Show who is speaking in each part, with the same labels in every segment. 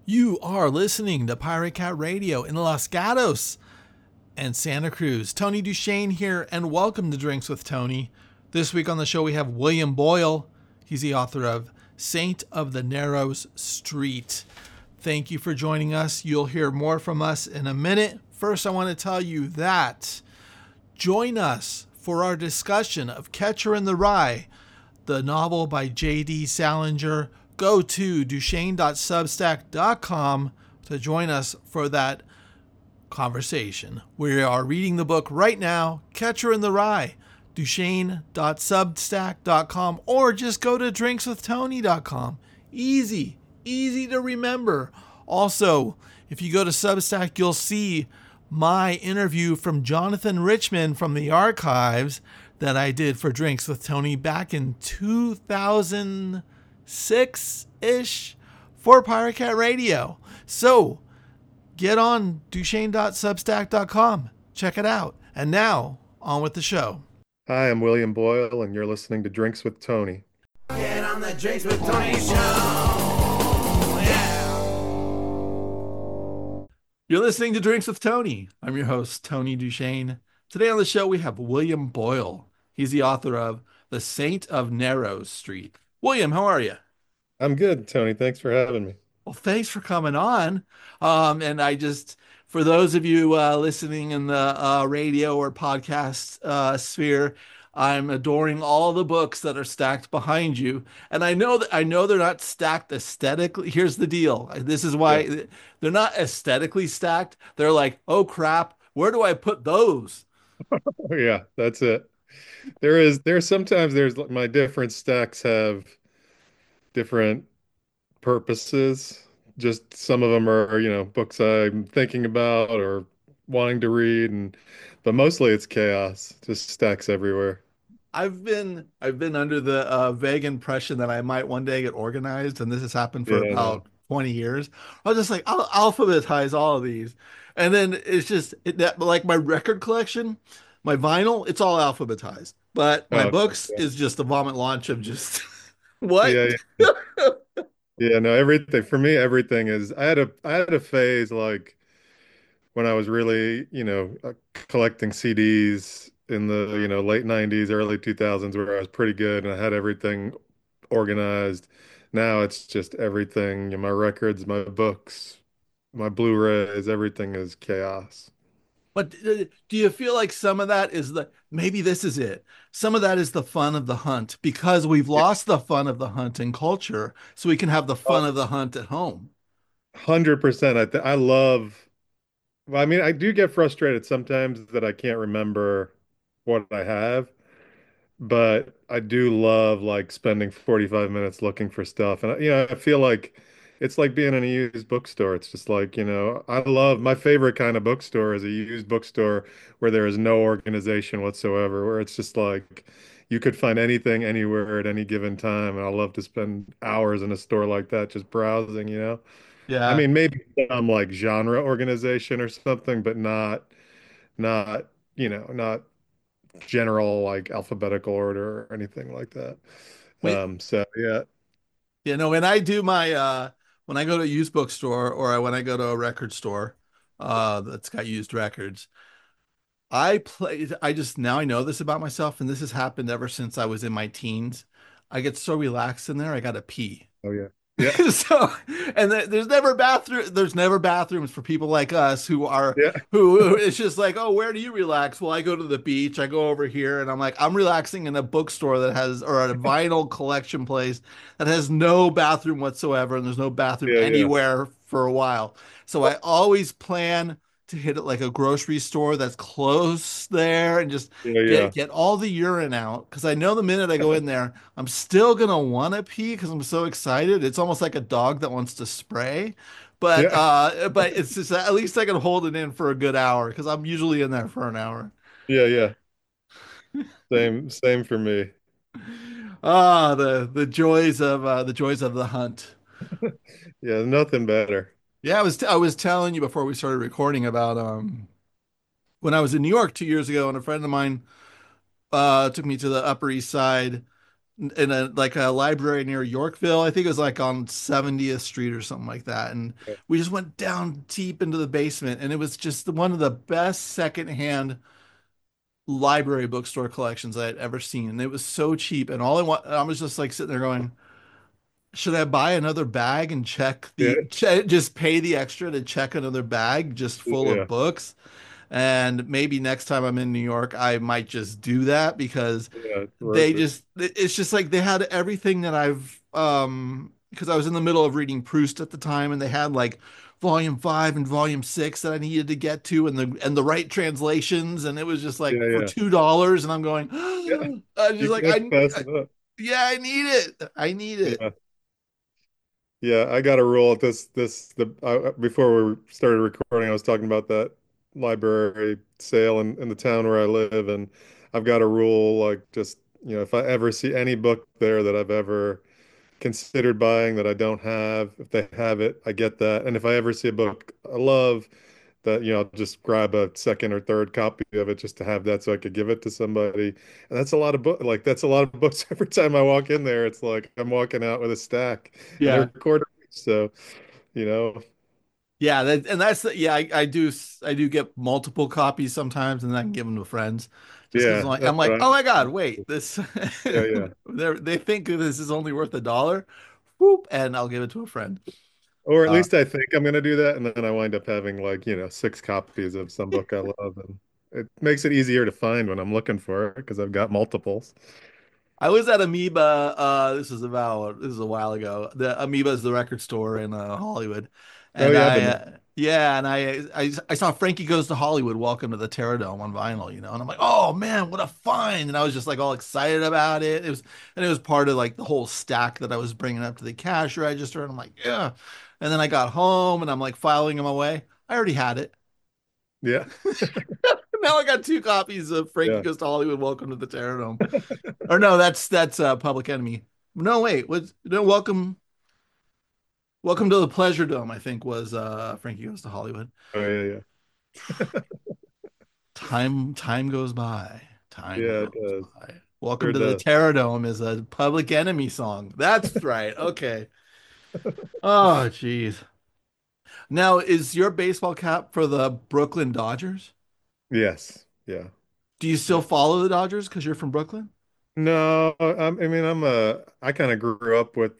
Speaker 1: You are listening to Pirate Cat Radio in Los Gatos and Santa Cruz. Tony Duchesne here, and welcome to Drinks with Tony. This week on the show, we have William Boyle. He's the author of Saint of the Narrows Street. Thank you for joining us. You'll hear more from us in a minute. First, I want to tell you that join us for our discussion of Catcher in the Rye, the novel by J.D. Salinger. Go to duchesne.substack.com to join us for that conversation. We are reading the book right now, Catcher in the Rye, duchesne.substack.com, or just go to drinkswithtony.com. Easy to remember. Also, if you go to Substack, you'll see my interview from Jonathan Richman from the archives that I did for Drinks with Tony back in 2006-ish for Pirate Cat Radio. So get on duchesne.substack.com. Check it out. And now, on with the show.
Speaker 2: Hi, I'm William Boyle, and you're listening to Drinks with Tony.
Speaker 3: Get on the Drinks with Tony show. Yeah.
Speaker 1: You're listening to Drinks with Tony. I'm your host, Tony Duchesne. Today on the show, we have William Boyle. He's the author of The Saint of Narrows Street. William, how are you?
Speaker 2: I'm good, Tony. Thanks for having me.
Speaker 1: Well, thanks for coming on. And for those of you listening in the radio or podcast sphere, I'm adoring all the books that are stacked behind you. And I know they're not stacked aesthetically. Here's the deal. This is why they're not aesthetically stacked. They're like, oh crap, where do I put those?
Speaker 2: Yeah, that's it. There's my different stacks have different purposes. Just some of them are, books I'm thinking about or wanting to read, but mostly it's chaos, just stacks everywhere.
Speaker 1: I've been under the vague impression that I might one day get organized, and this has happened for
Speaker 2: Yeah, no.
Speaker 1: about 20 years. I was just like, I'll alphabetize all of these, and then like my record collection, my vinyl, it's all alphabetized, but my
Speaker 2: Oh,
Speaker 1: books
Speaker 2: yeah.
Speaker 1: is just a vomit launch of just what?
Speaker 2: Yeah, yeah. Yeah, no, everything for me, everything is I had a phase like when I was really, collecting CDs in the, late 90s, early 2000s where I was pretty good and I had everything organized. Now it's just everything, my records, my books, my Blu-rays, everything is chaos.
Speaker 1: But do you feel like some of that is maybe this is it? Some of that is the fun of the hunt because we've lost the fun of the hunt in culture, so we can have the fun of the hunt at home.
Speaker 2: 100%. I love, well, I mean, I do get frustrated sometimes that I can't remember what I have. But I do love like spending 45 minutes looking for stuff. And I feel like it's like being in a used bookstore. It's just like, I love my favorite kind of bookstore is a used bookstore where there is no organization whatsoever, where it's just like you could find anything anywhere at any given time. And I love to spend hours in a store like that just browsing. I
Speaker 1: Yeah.
Speaker 2: mean, maybe some like genre organization or something, but not, not general like alphabetical order or anything like that.
Speaker 1: Wait,
Speaker 2: So yeah.
Speaker 1: when I do my when I go to a used bookstore or when I go to a record store that's got used records, I just now I know this about myself, and this has happened ever since I was in my teens. I get so relaxed in there, I gotta pee.
Speaker 2: Oh yeah. Yeah.
Speaker 1: So, and there's never bathrooms for people like us
Speaker 2: Yeah.
Speaker 1: who it's just like, oh, where do you relax? Well, I go to the beach, I go over here, and I'm like, I'm relaxing in a bookstore that has, or at a vinyl collection place that has no bathroom whatsoever, and there's no bathroom
Speaker 2: Yeah. Yeah.
Speaker 1: anywhere for a while. So I always plan to hit it like a grocery store that's close there and just
Speaker 2: Yeah.
Speaker 1: get
Speaker 2: Yeah.
Speaker 1: get all the urine out because I know the minute I go in there, I'm still gonna want to pee because I'm so excited. It's almost like a dog that wants to spray,
Speaker 2: Yeah.
Speaker 1: but it's just at least I can hold it in for a good hour because I'm usually in there for an hour.
Speaker 2: Yeah. Yeah. Same for me.
Speaker 1: Ah, the joys of the hunt.
Speaker 2: Yeah, nothing better.
Speaker 1: Yeah, I was telling you before we started recording about when I was in New York 2 years ago, and a friend of mine took me to the Upper East Side in a like a library near Yorkville. I think it was like on 70th Street or something like that. And
Speaker 2: Yeah,
Speaker 1: we just went down deep into the basement, and it was just one of the best secondhand library bookstore collections I had ever seen. And it was so cheap. And all I was just like sitting there going, should I buy another bag and
Speaker 2: yeah,
Speaker 1: just pay the extra to check another bag just full
Speaker 2: yeah,
Speaker 1: of books? And maybe next time I'm in New York, I might just do that because
Speaker 2: yeah, it's worth it.
Speaker 1: it's just like they had everything that because I was in the middle of reading Proust at the time, and they had like volume 5 and volume 6 that I needed to get to, and the right translations, and it was just like
Speaker 2: Yeah,
Speaker 1: for
Speaker 2: yeah,
Speaker 1: $2, and I'm going
Speaker 2: yeah.
Speaker 1: I was
Speaker 2: You
Speaker 1: just like
Speaker 2: can't pass it up.
Speaker 1: yeah, I need it. I need it.
Speaker 2: Yeah. Yeah, I got a rule at before we started recording, I was talking about that library sale in the town where I live, and I've got a rule like just, if I ever see any book there that I've ever considered buying that I don't have, if they have it, I get that. And if I ever see a book I love that, I'll just grab a second or third copy of it just to have that so I could give it to somebody. And that's a lot of that's a lot of books every time I walk in there. It's like I'm walking out with a stack and they're
Speaker 1: Yeah.
Speaker 2: quarter each. So, you know,
Speaker 1: Yeah, yeah, I do get multiple copies sometimes, and then I can give them to friends just because
Speaker 2: yeah,
Speaker 1: I'm
Speaker 2: that's
Speaker 1: like,
Speaker 2: what
Speaker 1: oh my
Speaker 2: I,
Speaker 1: God, wait, this
Speaker 2: yeah, yeah.
Speaker 1: they think this is only worth $1, whoop, and I'll give it to a friend.
Speaker 2: Or at
Speaker 1: Uh,
Speaker 2: least I think I'm going to do that. And then I wind up having like, six copies of some book I love. And it makes it easier to find when I'm looking for it because I've got multiples.
Speaker 1: I was at Amoeba. This is a while ago. The Amoeba is the record store in Hollywood,
Speaker 2: Oh,
Speaker 1: and
Speaker 2: yeah, I've been there.
Speaker 1: yeah, and I saw Frankie Goes to Hollywood. Welcome to the Terradome on vinyl, and I'm like, oh man, what a find! And I was just like all excited about it. It was part of like the whole stack that I was bringing up to the cash register, and I'm like, yeah. And then I got home and I'm like filing them away. I already had it.
Speaker 2: Yeah,
Speaker 1: Now I got two copies of Frankie
Speaker 2: yeah.
Speaker 1: Goes to Hollywood. Welcome to the Terradome. Or no, that's Public Enemy. No, wait, was no Welcome to the Pleasure Dome, I think was Frankie Goes to Hollywood.
Speaker 2: Oh, yeah, yeah.
Speaker 1: Time goes by. Time
Speaker 2: Yeah,
Speaker 1: goes
Speaker 2: it does.
Speaker 1: by. Welcome
Speaker 2: Sure
Speaker 1: to the
Speaker 2: does.
Speaker 1: Terradome is a Public Enemy song. That's right. Okay. Oh, geez. Now, is your baseball cap for the Brooklyn Dodgers?
Speaker 2: Yes. Yeah.
Speaker 1: Do you still
Speaker 2: Yeah.
Speaker 1: follow the Dodgers because you're from Brooklyn?
Speaker 2: No, I mean, I kind of grew up with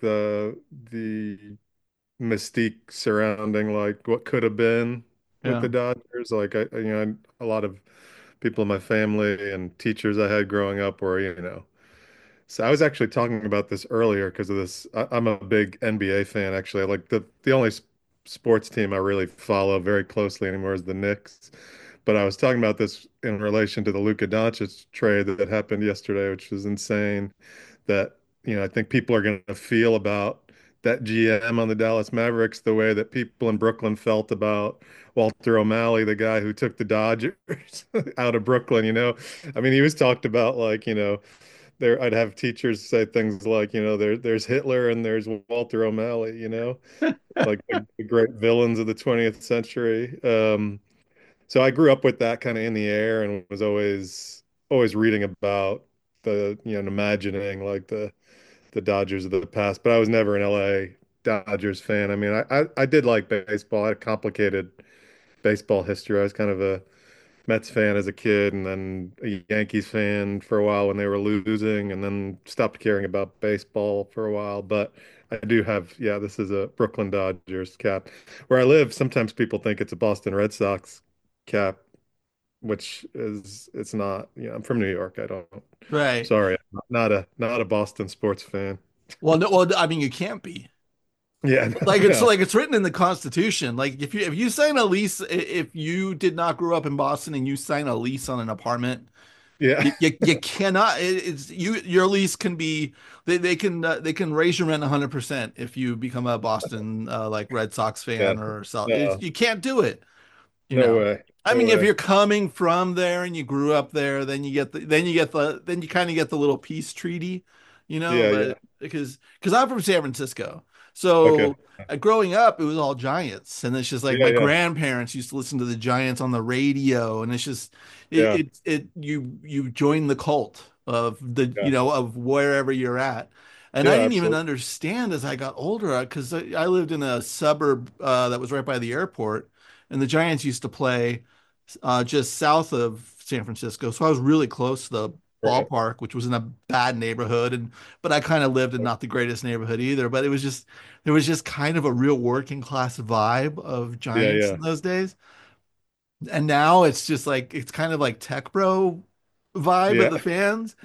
Speaker 2: the mystique surrounding like what could have been with
Speaker 1: Yeah.
Speaker 2: the Dodgers. Like a lot of people in my family and teachers I had growing up were, So I was actually talking about this earlier because of this. I'm a big NBA fan, actually. Like the only sports team I really follow very closely anymore is the Knicks. But I was talking about this in relation to the Luka Doncic trade that happened yesterday, which was insane. That, I think people are going to feel about that GM on the Dallas Mavericks the way that people in Brooklyn felt about Walter O'Malley, the guy who took the Dodgers out of Brooklyn, I mean, he was talked about like, there I'd have teachers say things like, there's Hitler and there's Walter O'Malley, like the great villains of the 20th century. So I grew up with that kind of in the air and was always reading about and imagining like the Dodgers of the past, but I was never an LA Dodgers fan. I mean, I did like baseball. I had a complicated baseball history. I was kind of a Mets fan as a kid and then a Yankees fan for a while when they were losing and then stopped caring about baseball for a while. But I do have, yeah, this is a Brooklyn Dodgers cap. Where I live, sometimes people think it's a Boston Red Sox cap, which it's not. I'm from New York. I don't,
Speaker 1: Right.
Speaker 2: sorry, I'm not a Boston sports fan.
Speaker 1: Well, no, well, I mean, you can't be.
Speaker 2: Yeah, no.
Speaker 1: Like it's written in the Constitution. Like if you sign a lease, if you did not grow up in Boston and you sign a lease on an apartment,
Speaker 2: Yeah,
Speaker 1: you cannot. It's your lease can be they can raise your rent 100% if you become a Boston like Red Sox
Speaker 2: yeah.
Speaker 1: fan or so.
Speaker 2: No,
Speaker 1: You can't do it. You
Speaker 2: no
Speaker 1: know,
Speaker 2: way.
Speaker 1: I
Speaker 2: No
Speaker 1: mean, if
Speaker 2: way.
Speaker 1: you're coming from there and you grew up there, then you kind of get the little peace treaty,
Speaker 2: Yeah, yeah.
Speaker 1: but because I'm from San Francisco,
Speaker 2: Okay.
Speaker 1: so growing up it was all Giants, and it's just like
Speaker 2: Yeah,
Speaker 1: my
Speaker 2: yeah.
Speaker 1: grandparents used to listen to the Giants on the radio, and it's just
Speaker 2: Yeah.
Speaker 1: you join the cult, of the,
Speaker 2: Yeah.
Speaker 1: of wherever you're at. And I
Speaker 2: Yeah,
Speaker 1: didn't even
Speaker 2: absolutely.
Speaker 1: understand as I got older because I lived in a suburb that was right by the airport, and the Giants used to play just south of San Francisco. So I was really close to the
Speaker 2: Right.
Speaker 1: ballpark, which was in a bad neighborhood, and but I kind of lived in not the greatest neighborhood either. But it was just there was just kind of a real working class vibe of
Speaker 2: Yeah,
Speaker 1: Giants
Speaker 2: yeah.
Speaker 1: in those days. And now it's just like it's kind of like tech bro vibe of
Speaker 2: Yeah.
Speaker 1: the fans,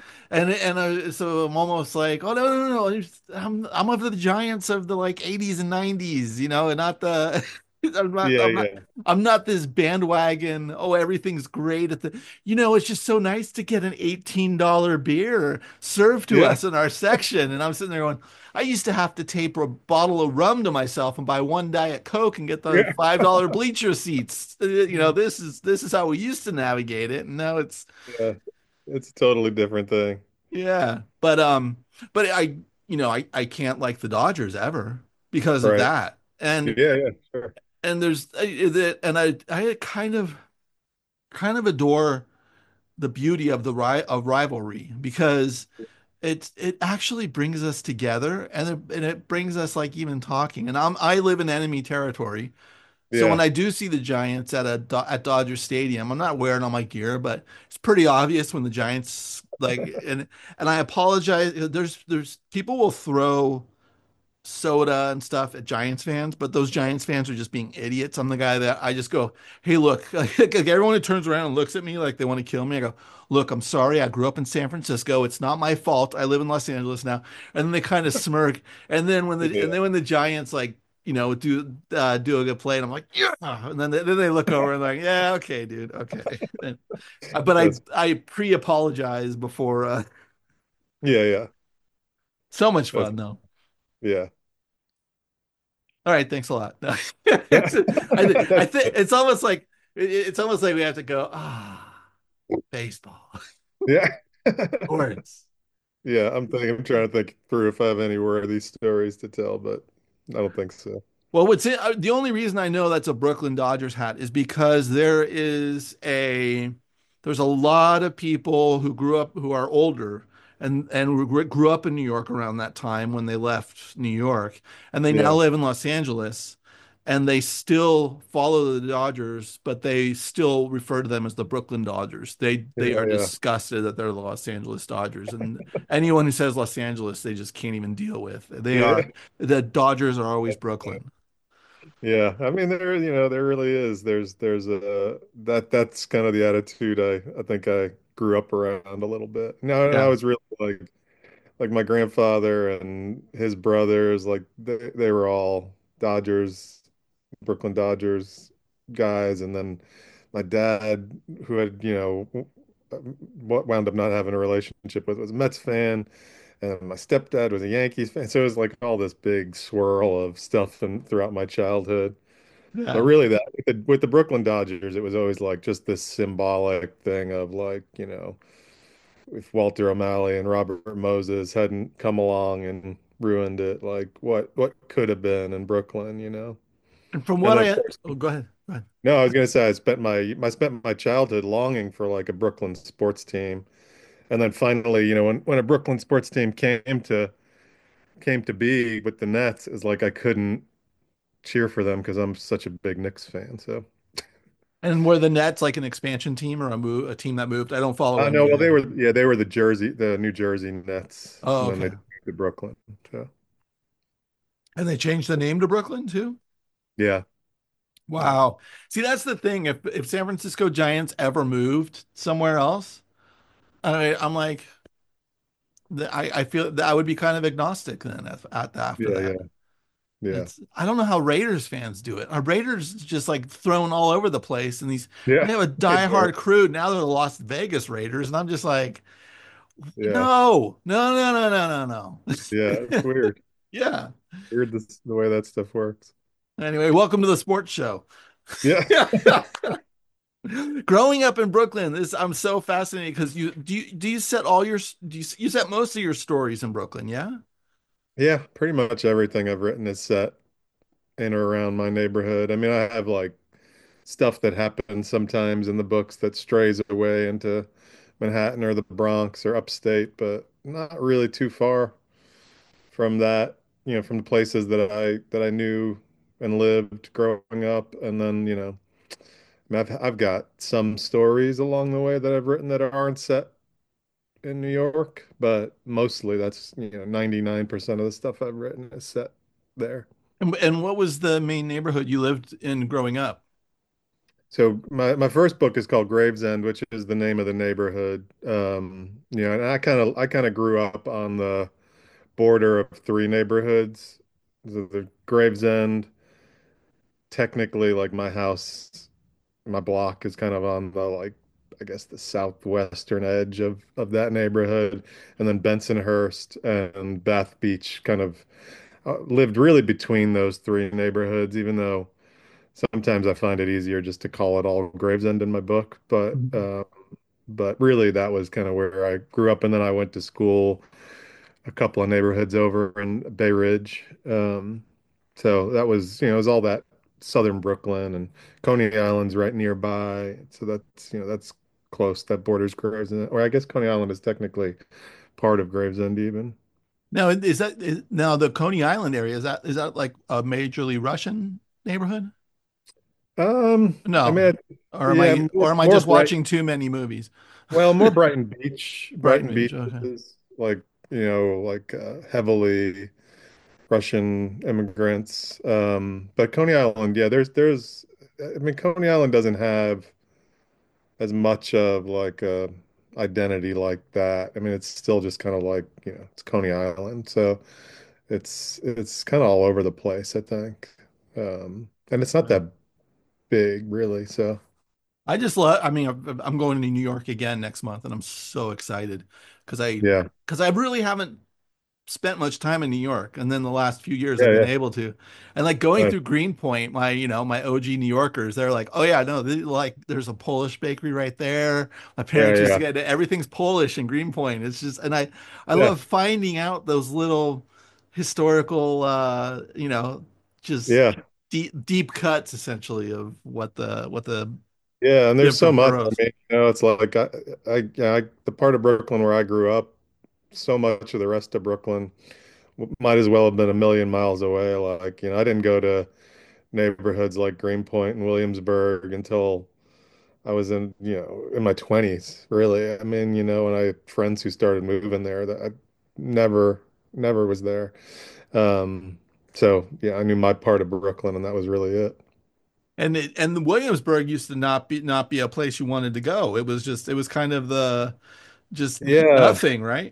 Speaker 1: so I'm almost like, oh no, I'm of the Giants of the like 80s and 90s, and not the I'm not
Speaker 2: Yeah,
Speaker 1: I'm not
Speaker 2: yeah.
Speaker 1: I'm not this bandwagon. Oh, everything's great at the. It's just so nice to get an $18 beer served to
Speaker 2: Yeah.
Speaker 1: us in our section, and I'm sitting there going, I used to have to tape a bottle of rum to myself and buy one Diet Coke and get the
Speaker 2: Yeah.
Speaker 1: $5 bleacher seats. This is how we used to navigate it, and now it's
Speaker 2: Yeah. It's a totally different thing.
Speaker 1: yeah. But I can't like the Dodgers ever because of
Speaker 2: Right.
Speaker 1: that, and
Speaker 2: Yeah, yeah, sure.
Speaker 1: and there's and I kind of adore the beauty of of rivalry because it actually brings us together and it brings us like even talking. And I live in enemy territory. So when
Speaker 2: Yeah.
Speaker 1: I do see the Giants at Dodger Stadium, I'm not wearing all my gear, but it's pretty obvious when the Giants and I apologize. There's people will throw soda and stuff at Giants fans, but those Giants fans are just being idiots. I'm the guy that I just go, hey, look, like everyone who turns around and looks at me like they want to kill me, I go, look, I'm sorry. I grew up in San Francisco. It's not my fault. I live in Los Angeles now. And then they kind of smirk. And
Speaker 2: Yeah.
Speaker 1: then when the Giants like, do a good play, and I'm like, yeah. And then they look over and like, yeah, okay, dude, okay. But
Speaker 2: That's
Speaker 1: I pre-apologize before.
Speaker 2: yeah, yeah.
Speaker 1: So much
Speaker 2: That's
Speaker 1: fun though.
Speaker 2: yeah.
Speaker 1: All right, thanks a lot. No.
Speaker 2: Yeah.
Speaker 1: I
Speaker 2: That's
Speaker 1: think it's almost like we have to go, baseball,
Speaker 2: yeah.
Speaker 1: sports.
Speaker 2: Yeah, I'm trying to think through if I have any worthy stories to tell, but I don't think so.
Speaker 1: Well, the only reason I know that's a Brooklyn Dodgers hat is because there's a lot of people who grew up who are older and grew up in New York around that time when they left New York, and they now
Speaker 2: Yeah.
Speaker 1: live in Los Angeles, and they still follow the Dodgers, but they still refer to them as the Brooklyn Dodgers. They
Speaker 2: Yeah,
Speaker 1: are
Speaker 2: yeah.
Speaker 1: disgusted that they're the Los Angeles Dodgers, and anyone who says Los Angeles, they just can't even deal with.
Speaker 2: Yeah.
Speaker 1: The Dodgers are always Brooklyn.
Speaker 2: Yeah. I mean there really is. There's a that's kind of the attitude I think I grew up around a little bit. No, and I
Speaker 1: Yeah.
Speaker 2: was really like my grandfather and his brothers, like they were all Dodgers, Brooklyn Dodgers guys, and then my dad, who had, what wound up not having a relationship with, was a Mets fan, and my stepdad was a Yankees fan. So it was like all this big swirl of stuff and throughout my childhood. But
Speaker 1: Yeah.
Speaker 2: really, that with the Brooklyn Dodgers, it was always like just this symbolic thing of like, if Walter O'Malley and Robert Moses hadn't come along and ruined it, like what could have been in Brooklyn.
Speaker 1: And from
Speaker 2: And
Speaker 1: what
Speaker 2: then of
Speaker 1: I,
Speaker 2: course,
Speaker 1: oh, go ahead. Go ahead.
Speaker 2: no, I was gonna say I spent my childhood longing for like a Brooklyn sports team, and then finally, when a Brooklyn sports team came to be with the Nets, is like I couldn't cheer for them because I'm such a big Knicks fan. So,
Speaker 1: And were the Nets like an expansion team or a team that moved? I don't follow
Speaker 2: no, well
Speaker 1: NBA.
Speaker 2: they were the New Jersey Nets,
Speaker 1: Oh,
Speaker 2: and then they
Speaker 1: okay.
Speaker 2: moved to Brooklyn. So,
Speaker 1: And they changed the name to Brooklyn too?
Speaker 2: yeah, yeah,
Speaker 1: Wow. See, that's the thing. If San Francisco Giants ever moved somewhere else, I'm like, I feel that I would be kind of agnostic then after
Speaker 2: yeah,
Speaker 1: that.
Speaker 2: yeah, yeah,
Speaker 1: I don't know how Raiders fans do it. Are Raiders just like thrown all over the place? And
Speaker 2: yeah.
Speaker 1: they have a
Speaker 2: They do.
Speaker 1: diehard crew. Now they're the Las Vegas Raiders. And I'm just like,
Speaker 2: Yeah,
Speaker 1: no, no, no, no, no, no,
Speaker 2: yeah. It's
Speaker 1: no.
Speaker 2: weird.
Speaker 1: Yeah.
Speaker 2: Weird the way that stuff works.
Speaker 1: Anyway, welcome to the sports show.
Speaker 2: Yeah.
Speaker 1: Growing up in Brooklyn, I'm so fascinated because do you set all your you set most of your stories in Brooklyn, yeah?
Speaker 2: Yeah, pretty much everything I've written is set in or around my neighborhood. I mean, I have like stuff that happens sometimes in the books that strays away into Manhattan or the Bronx or upstate, but not really too far from that, from the places that I knew and lived growing up. And then, I mean, I've got some stories along the way that I've written that aren't set in New York, but mostly that's, 99% of the stuff I've written is set there.
Speaker 1: And what was the main neighborhood you lived in growing up?
Speaker 2: So my first book is called Gravesend, which is the name of the neighborhood. And I kind of grew up on the border of three neighborhoods. The Gravesend, technically, like my house, my block is kind of on the like I guess the southwestern edge of that neighborhood, and then Bensonhurst and Bath Beach kind of lived really between those three neighborhoods, even though sometimes I find it easier just to call it all Gravesend in my book. But really that was kind of where I grew up, and then I went to school a couple of neighborhoods over in Bay Ridge. So that was, it was all that southern Brooklyn, and Coney Island's right nearby. So that's close. That borders Gravesend, or I guess Coney Island is technically part of Gravesend even.
Speaker 1: Now, now the Coney Island area, is that like a majorly Russian neighborhood?
Speaker 2: I
Speaker 1: No.
Speaker 2: mean,
Speaker 1: Or am
Speaker 2: yeah,
Speaker 1: I
Speaker 2: more
Speaker 1: just
Speaker 2: bright.
Speaker 1: watching too many movies?
Speaker 2: Well, more Brighton Beach.
Speaker 1: Brighton
Speaker 2: Brighton
Speaker 1: Beach,
Speaker 2: Beach
Speaker 1: okay.
Speaker 2: is like, heavily Russian immigrants. But Coney Island, yeah, I mean, Coney Island doesn't have as much of like a identity like that. I mean, it's still just kind of like, it's Coney Island. So it's kind of all over the place, I think. And it's not
Speaker 1: Right.
Speaker 2: that big really. So
Speaker 1: I just love, I mean, I'm going to New York again next month and I'm so excited because
Speaker 2: yeah.
Speaker 1: I really haven't spent much time in New York, and then the last few years I've
Speaker 2: Yeah,
Speaker 1: been
Speaker 2: yeah.
Speaker 1: able to. And like going
Speaker 2: Nice.
Speaker 1: through Greenpoint, my OG New Yorkers, they're like, "Oh yeah, no, like there's a Polish bakery right there." My
Speaker 2: Yeah,
Speaker 1: parents used to
Speaker 2: yeah.
Speaker 1: get everything's Polish in Greenpoint. It's just, and I
Speaker 2: Yeah.
Speaker 1: love finding out those little historical, just
Speaker 2: Yeah.
Speaker 1: deep cuts essentially of what the
Speaker 2: Yeah, and there's so
Speaker 1: different
Speaker 2: much. I
Speaker 1: boroughs.
Speaker 2: mean, it's like the part of Brooklyn where I grew up, so much of the rest of Brooklyn might as well have been a million miles away. Like, I didn't go to neighborhoods like Greenpoint and Williamsburg until I was in my 20s, really. I mean, and I had friends who started moving there that I never, never was there. Um, so yeah, I knew my part of Brooklyn, and that was really it.
Speaker 1: And Williamsburg used to not be a place you wanted to go. It was kind of the just
Speaker 2: Yeah,
Speaker 1: nothing, right?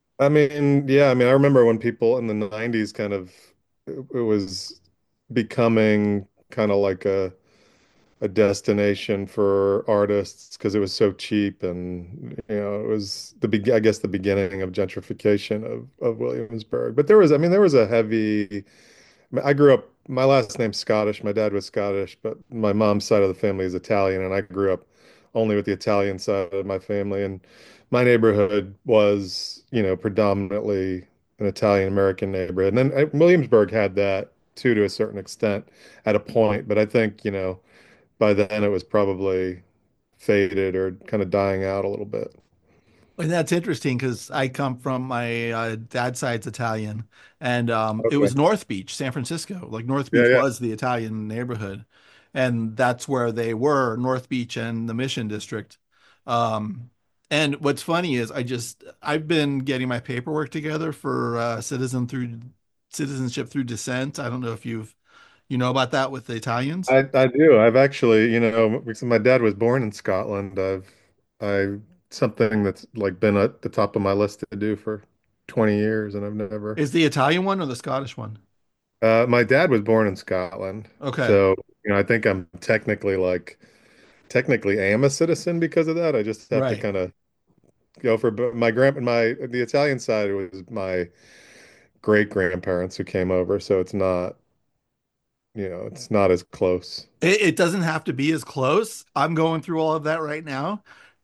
Speaker 2: I remember when people in the 90s kind of it was becoming kind of like a destination for artists because it was so cheap, and it was I guess the beginning of gentrification of Williamsburg. But there was a heavy. I grew up, my last name's Scottish. My dad was Scottish, but my mom's side of the family is Italian, and I grew up only with the Italian side of my family. And my neighborhood was, predominantly an Italian American neighborhood. And then Williamsburg had that too, to a certain extent at a point. But I think, by then it was probably faded or kind of dying out a little bit.
Speaker 1: And that's interesting because I come from my dad's side's Italian, and it
Speaker 2: Okay.
Speaker 1: was North Beach, San Francisco. Like North
Speaker 2: Yeah,
Speaker 1: Beach
Speaker 2: yeah.
Speaker 1: was the Italian neighborhood, and that's where they were, North Beach and the Mission District. Um, and what's funny is I've been getting my paperwork together for citizenship through descent. I don't know if you know about that with the Italians.
Speaker 2: I do. I've actually, because my dad was born in Scotland. I something that's like been at the top of my list to do for 20 years, and I've never.
Speaker 1: Is the Italian one or the Scottish one?
Speaker 2: My dad was born in Scotland,
Speaker 1: Okay,
Speaker 2: so I think I'm technically am a citizen because of that. I just have to
Speaker 1: right.
Speaker 2: kind of go for. But the Italian side was my great grandparents who came over, so it's not as close.
Speaker 1: It doesn't have to be as close. I'm going through all of that right now.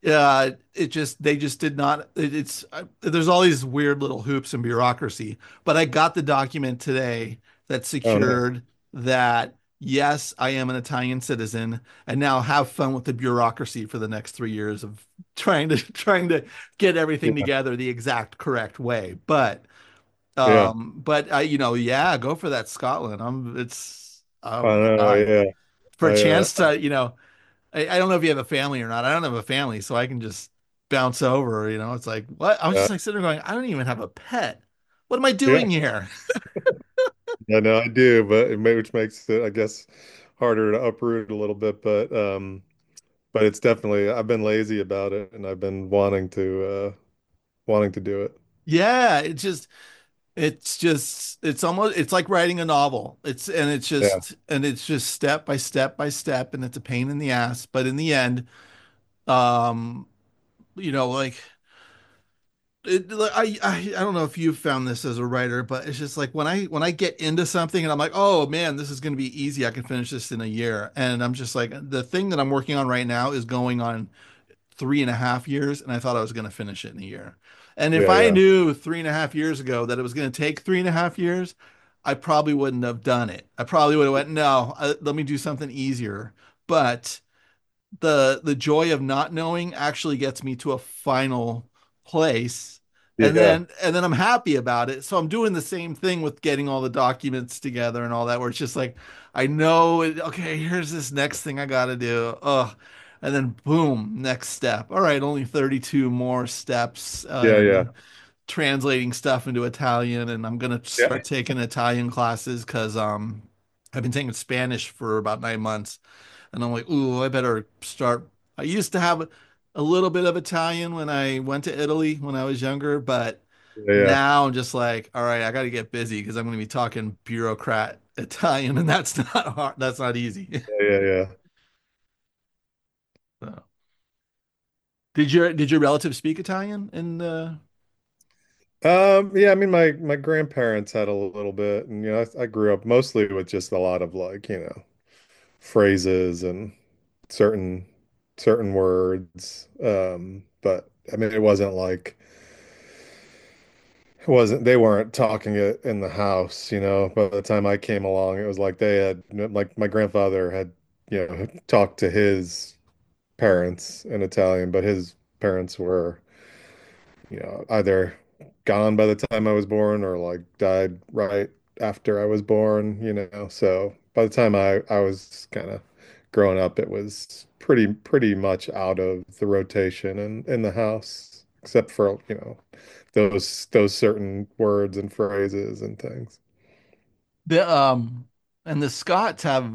Speaker 1: They just did not. There's all these weird little hoops and bureaucracy, but I got the document today that
Speaker 2: Oh no.
Speaker 1: secured that yes, I am an Italian citizen, and now have fun with the bureaucracy for the next 3 years of trying to get everything
Speaker 2: Yeah,
Speaker 1: together the exact correct way.
Speaker 2: yeah.
Speaker 1: But yeah, go for that Scotland. It's
Speaker 2: I
Speaker 1: oh
Speaker 2: know.
Speaker 1: God,
Speaker 2: Yeah,
Speaker 1: for a
Speaker 2: I
Speaker 1: chance to, I don't know if you have a family or not. I don't have a family, so I can just bounce over. It's like what? I was
Speaker 2: yeah,
Speaker 1: just like sitting there going, I don't even have a pet. What am I
Speaker 2: yeah.
Speaker 1: doing here?
Speaker 2: I know I do, but which makes it, I guess, harder to uproot a little bit. But it's definitely I've been lazy about it, and I've been wanting to do it.
Speaker 1: Yeah, it's almost it's like writing a novel.
Speaker 2: Yeah,
Speaker 1: And it's just step by step by step, and it's a pain in the ass. But in the end, um, like I don't know if you've found this as a writer, but it's just like when I get into something and I'm like, oh man, this is going to be easy. I can finish this in a year. And I'm just like, the thing that I'm working on right now is going on 3.5 years, and I thought I was going to finish it in a year. And if
Speaker 2: yeah,
Speaker 1: I
Speaker 2: yeah,
Speaker 1: knew 3.5 years ago that it was going to take 3.5 years, I probably wouldn't have done it. I probably would have went, no, let me do something easier. But the joy of not knowing actually gets me to a final place, and
Speaker 2: yeah,
Speaker 1: then I'm happy about it. So I'm doing the same thing with getting all the documents together and all that, where it's just like I know okay, here's this next thing I got to do. Oh, and then boom, next step. All right, only 32 more steps,
Speaker 2: yeah,
Speaker 1: and
Speaker 2: yeah,
Speaker 1: then translating stuff into Italian, and I'm gonna
Speaker 2: yeah,
Speaker 1: start taking Italian classes because I've been taking Spanish for about 9 months, and I'm like, ooh, I better start. I used to have a little bit of Italian when I went to Italy when I was younger, but
Speaker 2: yeah, yeah,
Speaker 1: now I'm just like, all right, I got to get busy because I'm going to be talking bureaucrat Italian, and that's not hard. That's not easy.
Speaker 2: yeah, yeah.
Speaker 1: So, did your relative speak Italian? And
Speaker 2: Yeah, I mean, my grandparents had a little bit, and I grew up mostly with just a lot of like, phrases and certain certain words. But I mean, it wasn't they weren't talking it in the house, By the time I came along, it was like they had like my grandfather had, talked to his parents in Italian, but his parents were, either gone by the time I was born or like died right after I was born, So by the time I was kind of growing up, it was pretty much out of the rotation and in the house, except for, those certain words and phrases and things.
Speaker 1: the and the Scots have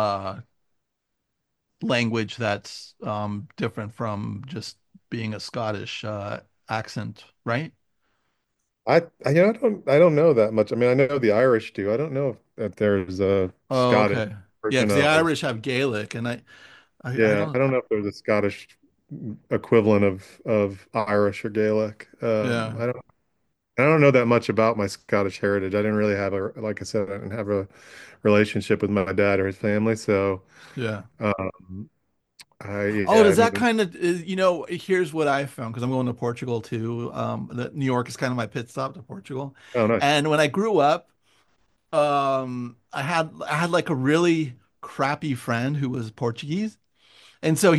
Speaker 1: language that's different from just being a Scottish accent, right?
Speaker 2: I don't know that much. I mean, I know the Irish do. I don't know if there's a
Speaker 1: Oh,
Speaker 2: Scottish
Speaker 1: okay. Yeah,
Speaker 2: version
Speaker 1: because the
Speaker 2: of.
Speaker 1: Irish have Gaelic, and I
Speaker 2: Yeah, I
Speaker 1: don't.
Speaker 2: don't know if there's a Scottish equivalent of Irish or Gaelic.
Speaker 1: Yeah,
Speaker 2: I don't know that much about my Scottish heritage. I didn't really have like I said, I didn't have a relationship with my dad or his family. So,
Speaker 1: yeah.
Speaker 2: um,
Speaker 1: Oh,
Speaker 2: yeah, I
Speaker 1: does that
Speaker 2: mean,
Speaker 1: kind of, here's what I found because I'm going to Portugal too. New York is kind of my pit stop to Portugal.
Speaker 2: oh, nice.
Speaker 1: And when I grew up, I had like a really crappy friend who was Portuguese. And so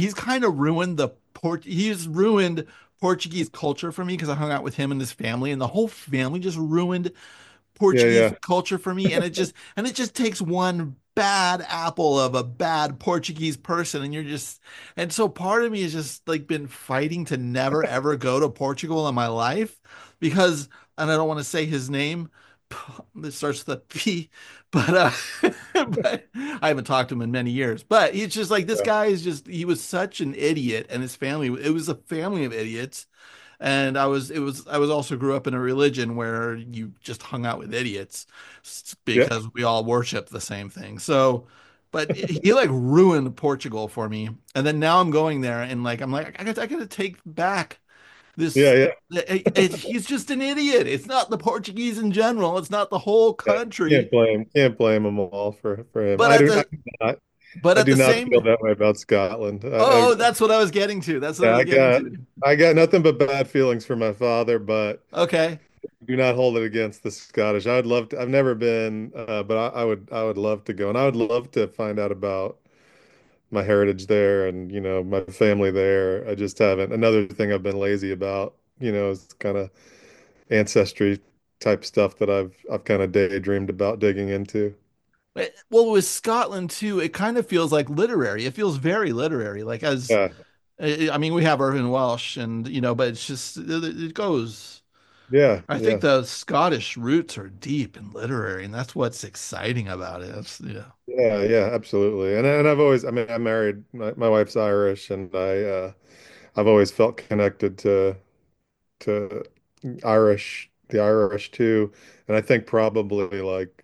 Speaker 1: he's ruined Portuguese culture for me because I hung out with him and his family, and the whole family just ruined
Speaker 2: Yeah,
Speaker 1: Portuguese
Speaker 2: yeah,
Speaker 1: culture for me. And it just takes one bad apple of a bad Portuguese person, and so part of me has just like been fighting to never ever go to Portugal in my life because, and I don't want to say his name. This starts with a P, but but I haven't talked to him in many years. But he's just like, this
Speaker 2: yeah,
Speaker 1: guy is just, he was such an idiot, and his family, it was a family of idiots. And I was also grew up in a religion where you just hung out with idiots
Speaker 2: yeah,
Speaker 1: because we all worship the same thing. So, but he like ruined Portugal for me. And then now I'm going there, and like I'm like, I gotta take back
Speaker 2: yeah,
Speaker 1: this.
Speaker 2: yeah.
Speaker 1: He's just an idiot. It's not the Portuguese in general. It's not the whole
Speaker 2: Yeah.
Speaker 1: country.
Speaker 2: Can't blame them all for him.
Speaker 1: But
Speaker 2: I
Speaker 1: at
Speaker 2: do
Speaker 1: the
Speaker 2: not
Speaker 1: but
Speaker 2: I
Speaker 1: at
Speaker 2: do
Speaker 1: the
Speaker 2: not
Speaker 1: same
Speaker 2: feel that way about Scotland.
Speaker 1: Oh, that's what I was getting to. That's what I
Speaker 2: Yeah,
Speaker 1: was
Speaker 2: I
Speaker 1: getting
Speaker 2: got
Speaker 1: to.
Speaker 2: I got nothing but bad feelings for my father, but
Speaker 1: Okay.
Speaker 2: Do not hold it against the Scottish. I would love to. I've never been, but I would love to go, and I would love to find out about my heritage there and my family there. I just haven't. Another thing I've been lazy about, is kind of ancestry type stuff that I've kind of daydreamed about digging into.
Speaker 1: Well, with Scotland too, it kind of feels like literary. It feels very literary. Like as
Speaker 2: Yeah,
Speaker 1: I mean, we have Irvin Welsh, and but it's just it goes.
Speaker 2: yeah,
Speaker 1: I think
Speaker 2: yeah,
Speaker 1: the Scottish roots are deep and literary, and that's what's exciting about it. Yeah.
Speaker 2: yeah, yeah, absolutely. And I've always, I mean, I'm married. My wife's Irish, and I've always felt connected to the Irish too. And I think probably like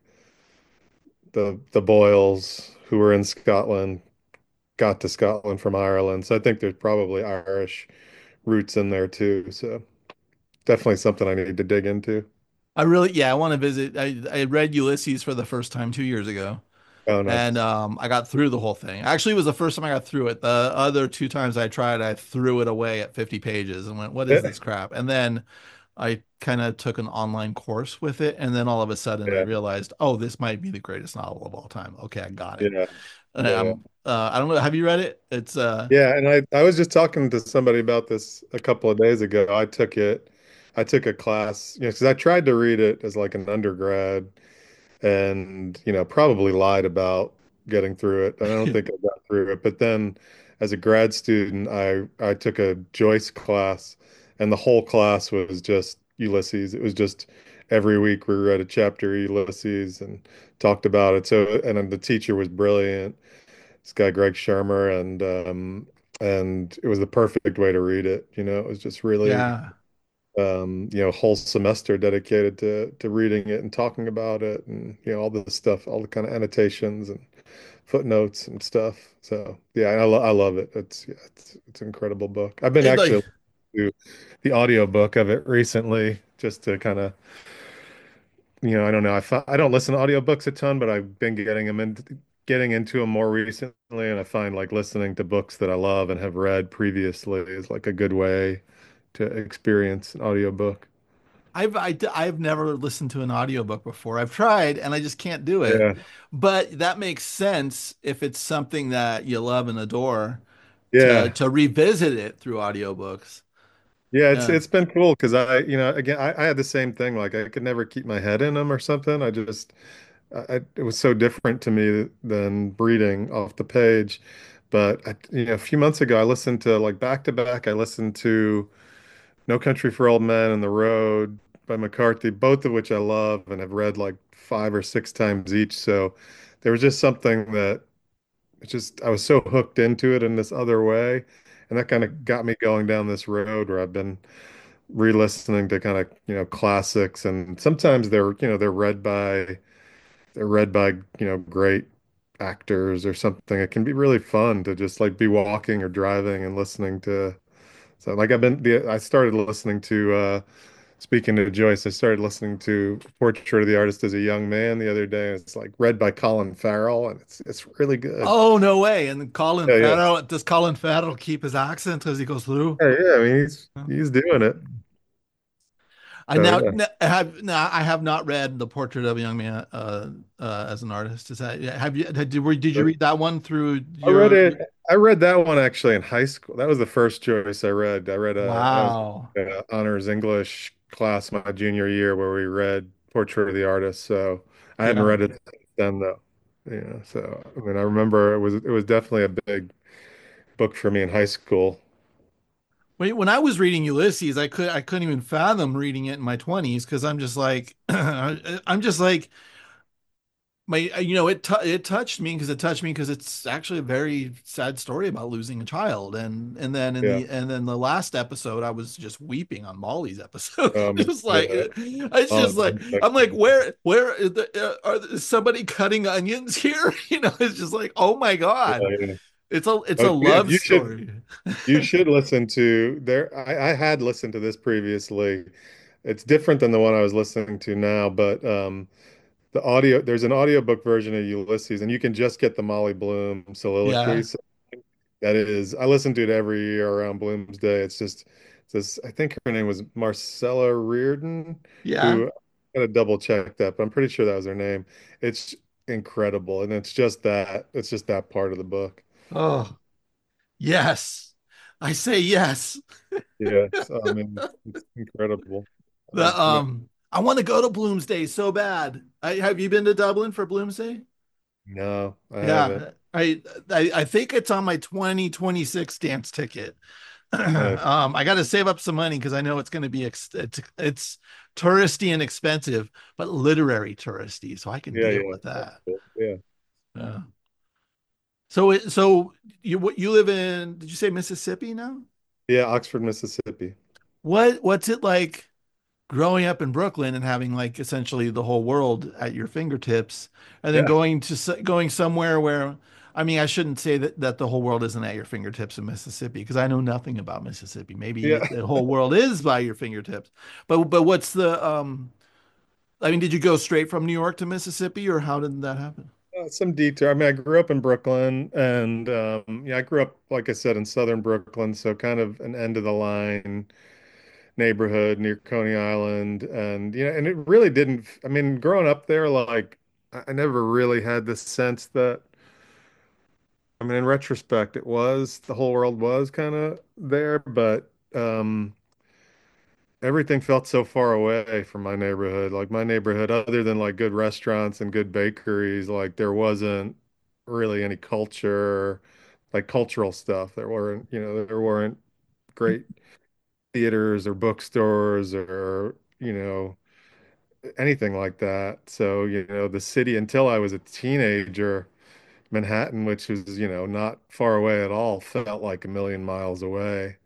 Speaker 2: the Boyles who were in Scotland got to Scotland from Ireland. So I think there's probably Irish roots in there too. So definitely something I need to dig into.
Speaker 1: I want to visit. I read Ulysses for the first time 2 years ago,
Speaker 2: Oh,
Speaker 1: and
Speaker 2: nice.
Speaker 1: I got through the whole thing. Actually, it was the first time I got through it. The other two times I tried, I threw it away at 50 pages and went, "What is
Speaker 2: Yeah,
Speaker 1: this crap?" And then I kind of took an online course with it, and then all of a sudden I
Speaker 2: yeah,
Speaker 1: realized, oh, this might be the greatest novel of all time. Okay, I got it.
Speaker 2: yeah,
Speaker 1: And
Speaker 2: yeah.
Speaker 1: I don't know. Have you read it? It's
Speaker 2: Yeah, and I was just talking to somebody about this a couple of days ago. I took a class, because I tried to read it as like an undergrad and, probably lied about getting through it. And I don't think I got through it. But then as a grad student, I took a Joyce class and the whole class was just Ulysses. It was just every week we read a chapter of Ulysses and talked about it. So, and then the teacher was brilliant, this guy Greg Shermer, and it was the perfect way to read it. It was just really
Speaker 1: yeah.
Speaker 2: whole semester dedicated to reading it and talking about it, and all the stuff, all the kind of annotations and footnotes and stuff. So yeah, I love it. It's an incredible book. I've been
Speaker 1: It, like
Speaker 2: actually listening to the audiobook of it recently just to kind of, I don't know. I don't listen to audiobooks a ton, but I've been getting into them more recently, and I find like listening to books that I love and have read previously is like a good way to experience an audiobook.
Speaker 1: I've never listened to an audiobook before. I've tried and I just can't do it.
Speaker 2: Yeah.
Speaker 1: But that makes sense if it's something that you love and adore to
Speaker 2: Yeah.
Speaker 1: to revisit it through audiobooks.
Speaker 2: Yeah, it's
Speaker 1: Yeah.
Speaker 2: it's been cool because again, I had the same thing. Like I could never keep my head in them or something. It was so different to me than reading off the page. But a few months ago, I listened to like back to back. I listened to No Country for Old Men and The Road by McCarthy, both of which I love and have read like 5 or 6 times each. So there was just something that I was so hooked into it in this other way. And that kind of got me going down this road where I've been re-listening to kind of, classics. And sometimes they're read by, great actors or something. It can be really fun to just like be walking or driving and listening to. So like I started listening to speaking to Joyce, I started listening to Portrait of the Artist as a Young Man the other day. And it's like read by Colin Farrell, and it's really good.
Speaker 1: Oh, no way. And Colin
Speaker 2: Yeah, yeah.
Speaker 1: Farrell, does Colin Farrell keep his accent as he goes through?
Speaker 2: Yeah, yeah. I mean, he's doing it.
Speaker 1: I
Speaker 2: So
Speaker 1: now
Speaker 2: yeah.
Speaker 1: I have not read The Portrait of a Young Man as an artist. Is that have you did you read that one through
Speaker 2: I read
Speaker 1: your
Speaker 2: it. I read that one actually in high school. That was the first choice I read. I was
Speaker 1: wow.
Speaker 2: in honors English class my junior year where we read Portrait of the Artist. So I hadn't
Speaker 1: Yeah.
Speaker 2: read it since then though. So I mean, I remember it was definitely a big book for me in high school.
Speaker 1: When I was reading Ulysses, I couldn't even fathom reading it in my 20s because I'm just like I'm just like my it touched me because it's actually a very sad story about losing a child, and then
Speaker 2: Yeah.
Speaker 1: and then the last episode I was just weeping on Molly's episode. It's like
Speaker 2: Yeah.
Speaker 1: it's
Speaker 2: Oh,
Speaker 1: just like I'm like where is somebody cutting onions here? It's just like, oh my
Speaker 2: yeah,
Speaker 1: God,
Speaker 2: yeah.
Speaker 1: it's
Speaker 2: Oh,
Speaker 1: a
Speaker 2: yeah,
Speaker 1: love story.
Speaker 2: you should listen to there. I had listened to this previously. It's different than the one I was listening to now, but there's an audiobook version of Ulysses, and you can just get the Molly Bloom soliloquy.
Speaker 1: Yeah.
Speaker 2: So I listen to it every year around Bloomsday. It's just this, I think her name was Marcella Reardon,
Speaker 1: Yeah.
Speaker 2: who I gotta double check that, but I'm pretty sure that was her name. It's incredible, and it's just that part of the book.
Speaker 1: Oh, yes. I say yes.
Speaker 2: Yes, I mean it's incredible.
Speaker 1: The
Speaker 2: Man,
Speaker 1: I want to go to Bloomsday so bad. Have you been to Dublin for Bloomsday?
Speaker 2: no, I haven't.
Speaker 1: Yeah. I think it's on my 2026 dance ticket.
Speaker 2: Nice.
Speaker 1: I got to save up some money because I know it's going to be it's touristy and expensive, but literary touristy, so I can
Speaker 2: Yeah,
Speaker 1: deal
Speaker 2: yeah,
Speaker 1: with
Speaker 2: that's
Speaker 1: that.
Speaker 2: cool. Yeah,
Speaker 1: Yeah. So you live in, did you say Mississippi now?
Speaker 2: yeah, Oxford, Mississippi.
Speaker 1: What's it like growing up in Brooklyn and having like essentially the whole world at your fingertips, and then
Speaker 2: Yeah,
Speaker 1: going somewhere where, I mean, I shouldn't say that the whole world isn't at your fingertips in Mississippi because I know nothing about Mississippi. Maybe
Speaker 2: yeah.
Speaker 1: the whole world is by your fingertips. But what's the I mean, did you go straight from New York to Mississippi or how did that happen?
Speaker 2: Some detour. I mean, I grew up in Brooklyn, and yeah, I grew up, like I said, in southern Brooklyn, so kind of an end of the line neighborhood near Coney Island, and and it really didn't. I mean, growing up there, like I never really had this sense that. I mean, in retrospect, it was the whole world was kind of there, but everything felt so far away from my neighborhood. Like my neighborhood, other than like good restaurants and good bakeries, like there wasn't really any culture, like cultural stuff. There weren't great theaters or bookstores or, anything like that. So, the city until I was a teenager, Manhattan, which was, not far away at all, felt like a million miles away.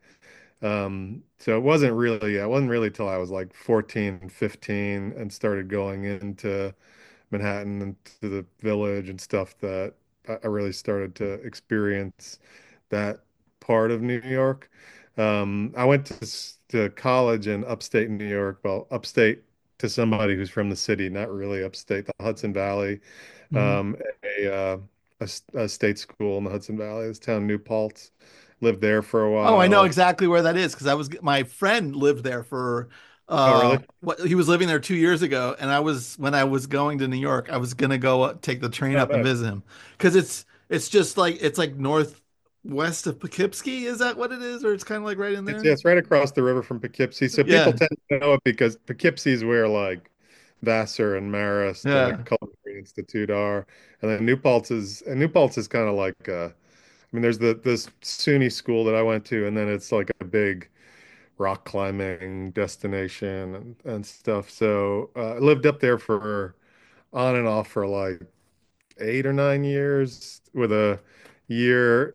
Speaker 2: So it wasn't really till I was like 14, 15 and started going into Manhattan and to the village and stuff that I really started to experience that part of New York. I went to college in upstate New York, well, upstate to somebody who's from the city, not really upstate, the Hudson Valley,
Speaker 1: Mhm.
Speaker 2: um, a, uh, a state school in the Hudson Valley, this town, New Paltz. Lived there for a
Speaker 1: Oh, I know
Speaker 2: while.
Speaker 1: exactly where that is because I was my friend lived there for
Speaker 2: Oh, really?
Speaker 1: what he was living there 2 years ago, and I was when I was going to New York, I was gonna go take the train
Speaker 2: Oh,
Speaker 1: up and
Speaker 2: nice.
Speaker 1: visit him because it's just like it's like northwest of Poughkeepsie. Is that what it is, or it's kind of like right in
Speaker 2: Yeah,
Speaker 1: there?
Speaker 2: it's right across the river from Poughkeepsie. So people
Speaker 1: Yeah,
Speaker 2: tend to know it because Poughkeepsie is where like Vassar and Marist and the
Speaker 1: yeah,
Speaker 2: Culinary Institute are. And then New Paltz is kind of like I mean, there's this SUNY school that I went to, and then it's like a big rock climbing destination and stuff. So I lived up there for on and off for like 8 or 9 years with a year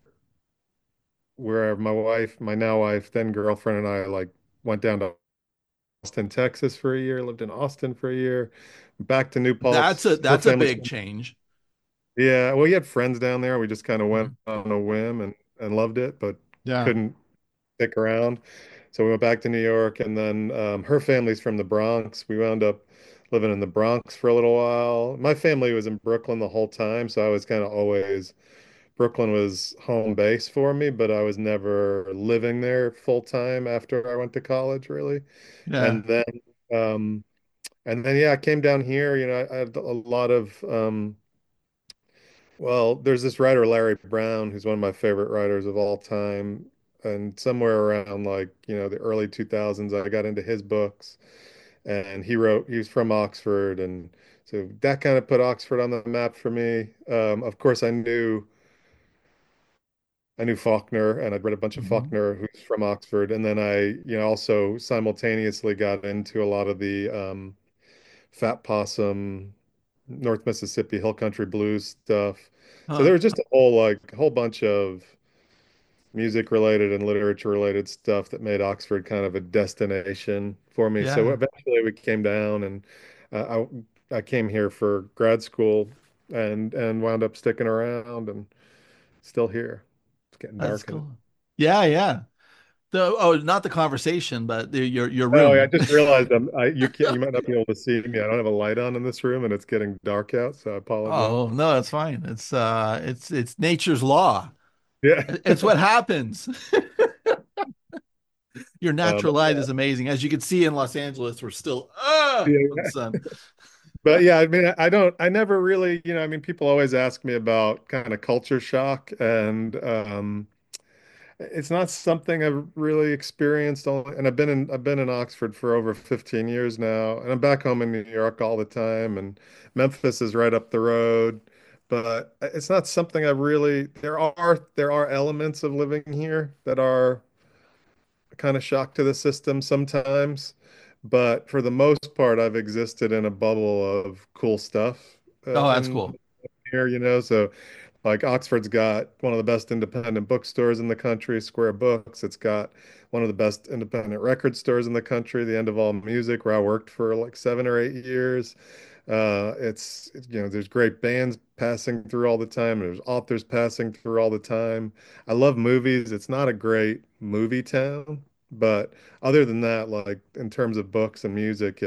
Speaker 2: where my now wife, then girlfriend, and I like went down to Austin, Texas for a year, lived in Austin for a year, back to New Paltz. Her
Speaker 1: that's a
Speaker 2: family's
Speaker 1: big
Speaker 2: from,
Speaker 1: change.
Speaker 2: yeah, well, we had friends down there. We just kind of went
Speaker 1: Mhm.
Speaker 2: on a whim and loved it, but
Speaker 1: Yeah,
Speaker 2: couldn't stick around. So we went back to New York, and then her family's from the Bronx. We wound up living in the Bronx for a little while. My family was in Brooklyn the whole time, so I was kind of always Brooklyn was home base for me, but I was never living there full time after I went to college, really.
Speaker 1: yeah,
Speaker 2: And then, um, yeah, I came down here. I had a lot of, well, there's this writer, Larry Brown, who's one of my favorite writers of all time. And somewhere around like, the early 2000s, I got into his books and he was from Oxford. And so that kind of put Oxford on the map for me. Of course, I knew Faulkner and I'd read a bunch of
Speaker 1: mhm.
Speaker 2: Faulkner who's from Oxford. And then also simultaneously got into a lot of the Fat Possum, North Mississippi Hill Country Blues stuff. So
Speaker 1: Huh.
Speaker 2: there was just a whole bunch of music related and literature related stuff that made Oxford kind of a destination for me. So
Speaker 1: Yeah,
Speaker 2: eventually we came down and I came here for grad school and wound up sticking around and still here. It's getting
Speaker 1: that's
Speaker 2: dark in
Speaker 1: cool. Yeah, yeah. Not the conversation, but your
Speaker 2: Oh, yeah, I
Speaker 1: room.
Speaker 2: just realized you might not be able to see me. I don't have a light on in this room and it's getting dark out, so I apologize.
Speaker 1: Oh, no, that's fine. It's nature's law.
Speaker 2: Yeah.
Speaker 1: It's what happens. Your
Speaker 2: Um,
Speaker 1: natural light is amazing. As you can see in Los Angeles, we're still from the
Speaker 2: yeah.
Speaker 1: sun.
Speaker 2: But yeah, I mean, I never really, I mean, people always ask me about kind of culture shock, and it's not something I've really experienced. And I've been in Oxford for over 15 years now, and I'm back home in New York all the time, and Memphis is right up the road. But it's not something I really. There are elements of living here that are kind of shock to the system sometimes, but for the most part, I've existed in a bubble of cool stuff
Speaker 1: Oh, that's
Speaker 2: in
Speaker 1: cool.
Speaker 2: here, so like Oxford's got one of the best independent bookstores in the country, Square Books. It's got one of the best independent record stores in the country, the End of All Music, where I worked for like 7 or 8 years. There's great bands passing through all the time. There's authors passing through all the time. I love movies. It's not a great movie town, but other than that, like in terms of books and music,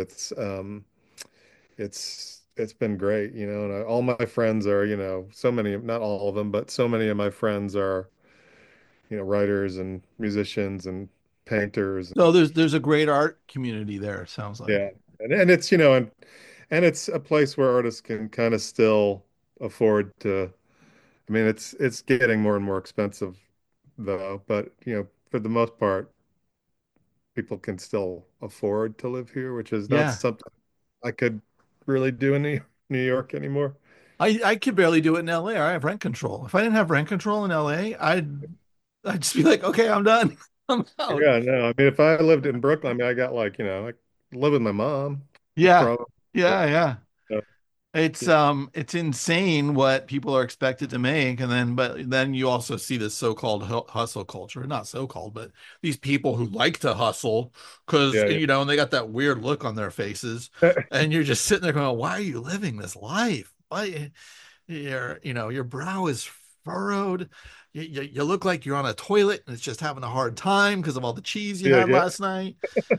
Speaker 2: it's been great, and all my friends are, so many, not all of them, but so many of my friends are, writers and musicians and painters.
Speaker 1: So there's a great art community there, it sounds like.
Speaker 2: Yeah. And it's, and it's a place where artists can kind of still afford to, I mean, it's getting more and more expensive though, but for the most part, people can still afford to live here, which is not
Speaker 1: Yeah.
Speaker 2: something I could really do in New York anymore.
Speaker 1: I could barely do it in LA. I have rent control. If I didn't have rent control in LA, I'd just be like, okay, I'm done. I'm out.
Speaker 2: Yeah, no. I mean, if I lived in Brooklyn, I mean, I got like, I live with my mom. No
Speaker 1: Yeah.
Speaker 2: problem. But,
Speaker 1: Yeah, yeah.
Speaker 2: uh,
Speaker 1: It's insane what people are expected to make, and then you also see this so-called hustle culture, not so-called, but these people who like to hustle because
Speaker 2: yeah,
Speaker 1: and they got that weird look on their faces,
Speaker 2: yeah.
Speaker 1: and you're just sitting there going, "Why are you living this life? Why your brow is furrowed. You look like you're on a toilet and it's just having a hard time because of all the cheese you
Speaker 2: Yeah,
Speaker 1: had
Speaker 2: yeah.
Speaker 1: last night."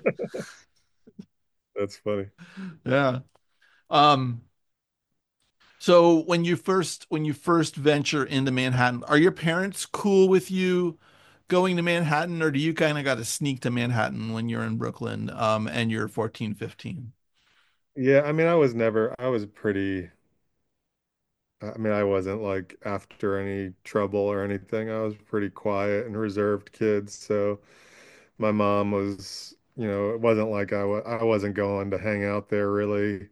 Speaker 2: That's funny.
Speaker 1: Yeah. Um, So when you first venture into Manhattan, are your parents cool with you going to Manhattan, or do you kind of got to sneak to Manhattan when you're in Brooklyn, and you're 14, 15?
Speaker 2: Yeah, I mean, I was pretty, I mean, I wasn't like after any trouble or anything. I was pretty quiet and reserved kid. So my mom was, it wasn't like I wasn't going to hang out there really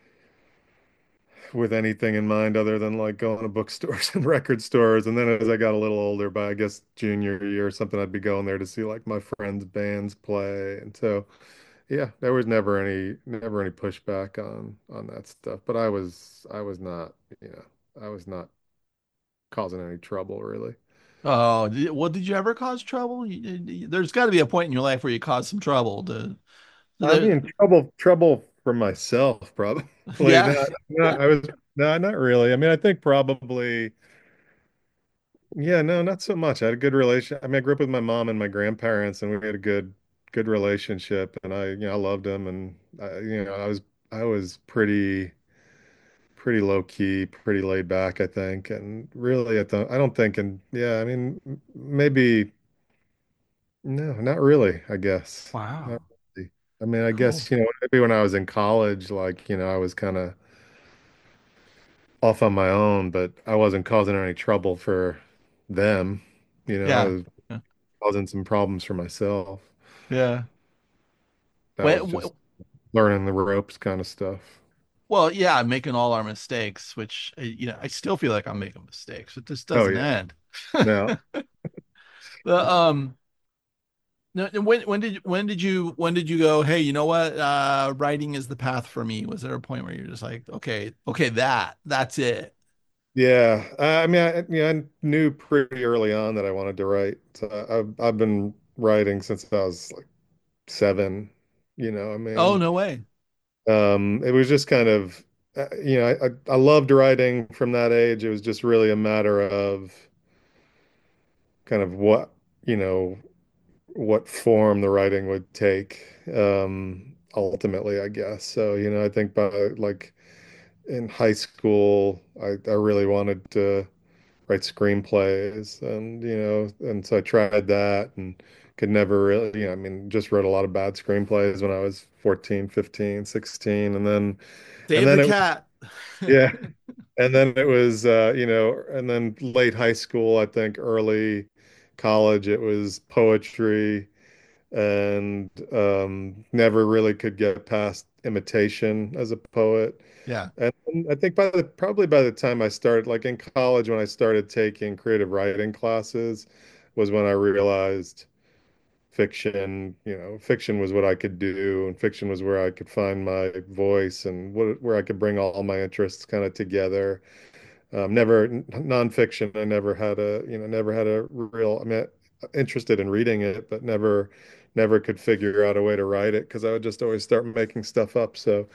Speaker 2: with anything in mind other than like going to bookstores and record stores. And then as I got a little older, by I guess junior year or something, I'd be going there to see like my friends' bands play. And so, yeah, there was never any pushback on that stuff. But I was not, I was not causing any trouble really.
Speaker 1: Oh, well, did you ever cause trouble? There's got to be a point in your life where you caused some trouble.
Speaker 2: I
Speaker 1: The,
Speaker 2: mean, trouble for myself, probably.
Speaker 1: yeah,
Speaker 2: Not really. I mean, I think probably. Yeah, no, not so much. I had a good relation. I mean, I grew up with my mom and my grandparents, and we had a good relationship. And I loved them, and I was pretty low key, pretty laid back, I think. And really, I don't think, and yeah, I mean, maybe no, not really. I guess not
Speaker 1: wow,
Speaker 2: really. I mean, I
Speaker 1: cool.
Speaker 2: guess maybe when I was in college, like I was kind of off on my own, but I wasn't causing any trouble for them. I
Speaker 1: Yeah,
Speaker 2: was
Speaker 1: yeah,
Speaker 2: causing some problems for myself.
Speaker 1: yeah.
Speaker 2: That was
Speaker 1: Well,
Speaker 2: just learning the ropes kind of stuff.
Speaker 1: well, yeah, making all our mistakes, which I still feel like I'm making mistakes. It just
Speaker 2: Oh
Speaker 1: doesn't
Speaker 2: yeah.
Speaker 1: end.
Speaker 2: No.
Speaker 1: The no, and when did you go, hey, you know what? Writing is the path for me. Was there a point where you're just like, okay, that's it?
Speaker 2: Yeah. I mean, I knew pretty early on that I wanted to write. So I've been writing since I was like 7. I
Speaker 1: Oh,
Speaker 2: mean,
Speaker 1: no way.
Speaker 2: it was just kind of, I loved writing from that age. It was just really a matter of kind of you know, what form the writing would take, ultimately, I guess. So, I think by like in high school, I really wanted to write screenplays and so I tried that and could never really, I mean, just wrote a lot of bad screenplays when I was 14, 15, 16, and
Speaker 1: Save
Speaker 2: then
Speaker 1: the
Speaker 2: it was,
Speaker 1: cat.
Speaker 2: yeah, and then it was, and then late high school, I think early college, it was poetry and never really could get past imitation as a poet.
Speaker 1: Yeah.
Speaker 2: And I think probably by the time I started, like in college, when I started taking creative writing classes, was when I realized fiction was what I could do, and fiction was where I could find my voice and where I could bring all my interests kind of together. Never nonfiction. I never had a real. I mean, interested in reading it, but never could figure out a way to write it because I would just always start making stuff up. So,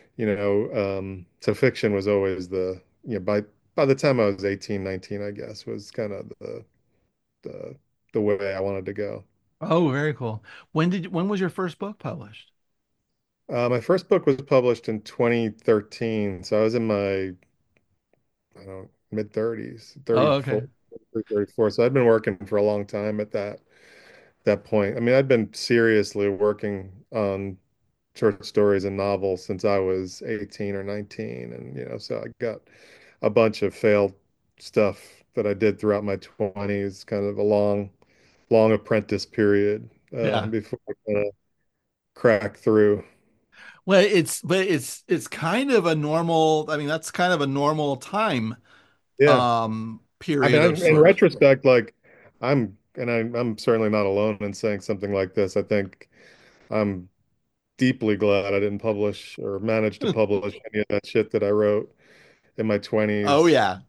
Speaker 2: so fiction was always by the time I was 18, 19, I guess, was kind of the the way I wanted to go.
Speaker 1: Oh, very cool. When was your first book published?
Speaker 2: My first book was published in 2013, so I was in my, I don't know, mid 30s,
Speaker 1: Oh,
Speaker 2: 34,
Speaker 1: okay.
Speaker 2: 34. So I'd been working for a long time at that point. I mean, I'd been seriously working on short stories and novels since I was 18 or 19, and so I got a bunch of failed stuff that I did throughout my 20s, kind of a long apprentice period
Speaker 1: Yeah.
Speaker 2: before I kind of cracked through.
Speaker 1: Well, it's kind of a normal, I mean, that's kind of a normal time
Speaker 2: Yeah. I
Speaker 1: period of
Speaker 2: mean, in
Speaker 1: sorts.
Speaker 2: retrospect, like I'm certainly not alone in saying something like this. I think I'm deeply glad I didn't publish or manage to publish any of that shit that I wrote in my
Speaker 1: Oh
Speaker 2: 20s.
Speaker 1: yeah.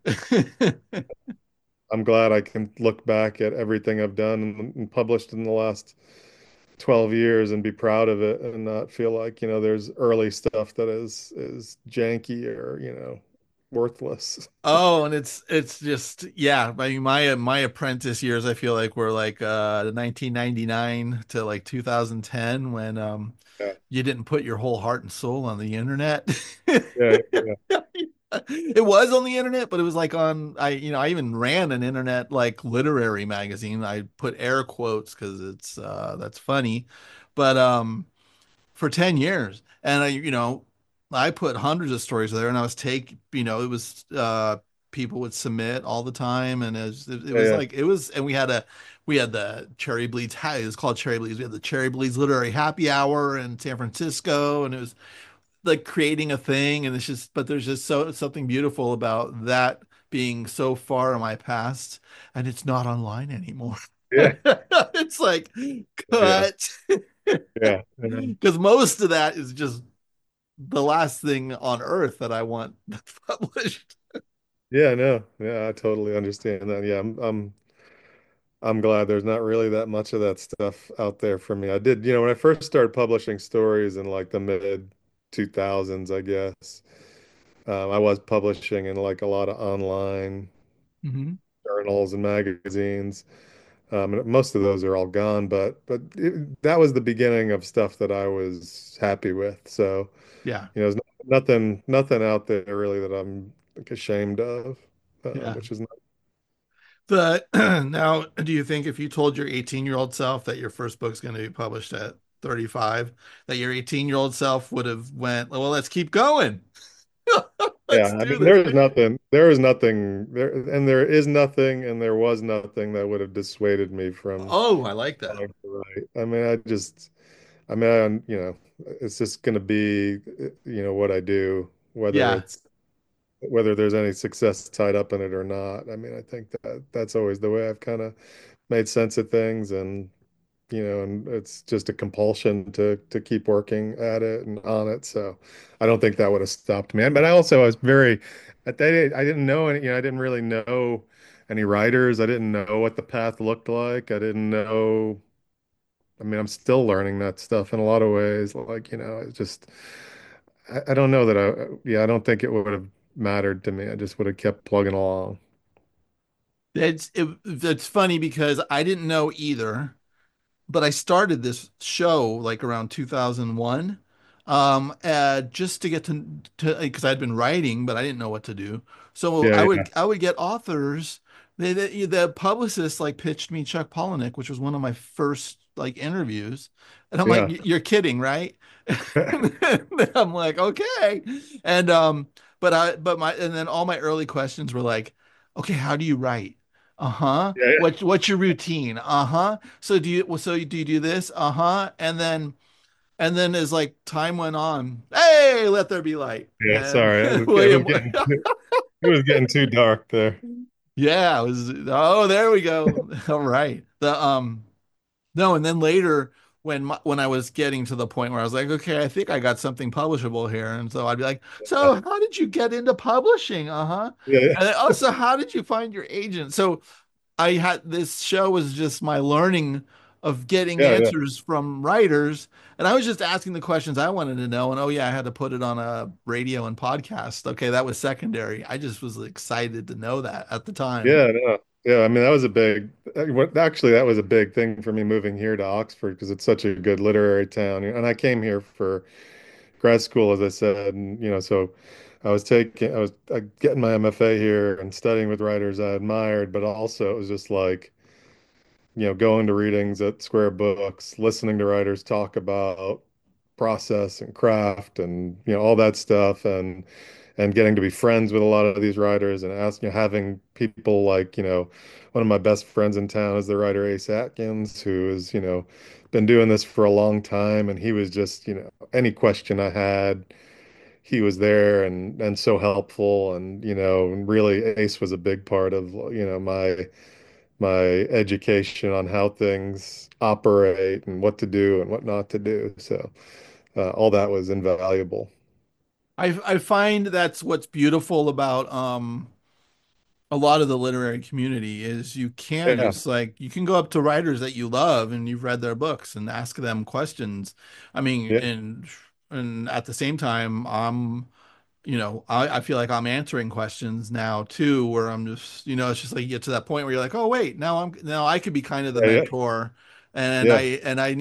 Speaker 2: I'm glad I can look back at everything I've done and published in the last 12 years and be proud of it and not feel like, there's early stuff that is janky or, worthless.
Speaker 1: Oh, and it's just yeah, I mean my apprentice years I feel like were like 1999 to like 2010 when
Speaker 2: Yeah.
Speaker 1: you didn't put your whole heart and soul on the internet.
Speaker 2: Yeah. Yeah.
Speaker 1: It was on the internet, but it was like on I even ran an internet like literary magazine. I put air quotes because it's that's funny. But for 10 years. And I put hundreds of stories there and I was it was people would submit all the time and it
Speaker 2: Yeah.
Speaker 1: was
Speaker 2: Yeah.
Speaker 1: like it was and we had the Cherry Bleeds it was called Cherry Bleeds. We had the Cherry Bleeds Literary Happy Hour in San Francisco and it was like creating a thing and it's just but there's just something beautiful about that being so far in my past and it's not online anymore.
Speaker 2: Yeah.
Speaker 1: It's like
Speaker 2: Yeah.
Speaker 1: cut
Speaker 2: Yeah. And
Speaker 1: because most of that is just the last thing on earth that I want published.
Speaker 2: yeah, no. Yeah, I totally understand that. Yeah, I'm glad there's not really that much of that stuff out there for me. I did, when I first started publishing stories in like the mid 2000s, I guess, I was publishing in like a lot of online
Speaker 1: Hmm.
Speaker 2: journals and magazines. And most of those are all gone, that was the beginning of stuff that I was happy with. So,
Speaker 1: Yeah,
Speaker 2: there's nothing out there really that I'm like ashamed of,
Speaker 1: yeah.
Speaker 2: which is not,
Speaker 1: But now, do you think if you told your 18-year-old self that your first book's going to be published at 35, that your 18-year-old self would have went, well, let's keep going.
Speaker 2: yeah.
Speaker 1: Let's
Speaker 2: I mean,
Speaker 1: do this.
Speaker 2: there is nothing there, and there is nothing, and there was nothing that would have dissuaded me from
Speaker 1: Oh, I like that.
Speaker 2: wanting to write. I mean, it's just going to be, what I do,
Speaker 1: Yeah,
Speaker 2: whether there's any success tied up in it or not. I mean, I think that that's always the way I've kind of made sense of things, and it's just a compulsion to keep working at it and on it. So I don't think that would have stopped me. But I was very at that age, I didn't know any, I didn't really know any writers. I didn't know what the path looked like. I didn't know. I mean, I'm still learning that stuff in a lot of ways. Like, it's just I don't know that I don't think it would have mattered to me. I just would have kept plugging along.
Speaker 1: it's funny because I didn't know either. But I started this show like around 2001, just to get to because I'd been writing, but I didn't know what to do. So
Speaker 2: Yeah, yeah,
Speaker 1: I would get authors. The publicist like pitched me Chuck Palahniuk, which was one of my first like interviews. And I'm like,
Speaker 2: Yeah.
Speaker 1: You're kidding, right?" And I'm like, "Okay." And but my and then all my early questions were like, "Okay, how do you write?" Uh-huh.
Speaker 2: Yeah.
Speaker 1: What's your routine? Uh-huh. So do you do this? Uh-huh. And then as like time went on, hey, let there be light.
Speaker 2: Yeah.
Speaker 1: And
Speaker 2: Sorry.
Speaker 1: William,
Speaker 2: It was getting too dark there.
Speaker 1: yeah, it was, oh, there we go. All right. No, and then later when I was getting to the point where I was like, okay, I think I got something publishable here. And so I'd be like, so how did you get into publishing? Uh-huh.
Speaker 2: Yeah.
Speaker 1: And then, oh, so how did you find your agent? So I had this show was just my learning of getting
Speaker 2: Yeah. Yeah.
Speaker 1: answers from writers. And I was just asking the questions I wanted to know. And oh, yeah, I had to put it on a radio and podcast. Okay, that was secondary. I just was excited to know that at the time.
Speaker 2: Yeah, no. Yeah, I mean that was a big actually that was a big thing for me moving here to Oxford because it's such a good literary town. And I came here for grad school, as I said, and so I was getting my MFA here and studying with writers I admired, but also it was just like, going to readings at Square Books, listening to writers talk about process and craft and all that stuff and getting to be friends with a lot of these writers and having people like, one of my best friends in town is the writer Ace Atkins, who has, been doing this for a long time. And he was just, any question I had, he was there and so helpful. And, really Ace was a big part of, my education on how things operate and what to do and what not to do. So all that was invaluable.
Speaker 1: I find that's what's beautiful about a lot of the literary community is you can
Speaker 2: Yeah,
Speaker 1: just like you can go up to writers that you love and you've read their books and ask them questions. I mean,
Speaker 2: yeah,
Speaker 1: and at the same time, I feel like I'm answering questions now too, where I'm just, it's just like you get to that point where you're like, oh wait, now I could be kind of the
Speaker 2: yeah, yeah,
Speaker 1: mentor, and
Speaker 2: yeah,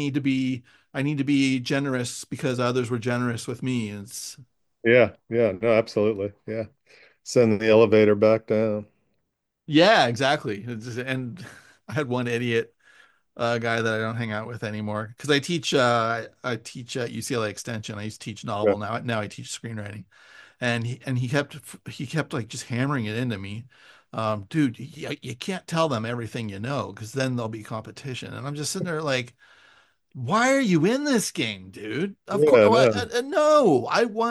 Speaker 1: I need to be generous because others were generous with me. It's
Speaker 2: yeah, yeah. No, absolutely. Yeah. Send the elevator back down.
Speaker 1: Yeah, exactly. And I had one idiot guy that I don't hang out with anymore because I teach at UCLA Extension. I used to teach
Speaker 2: Yeah,
Speaker 1: novel. Now I teach screenwriting. And he kept like just hammering it into me. Dude, you can't tell them everything you know because then there'll be competition. And I'm just sitting there like, why are you in this game, dude? Of course,
Speaker 2: yeah, no,
Speaker 1: no.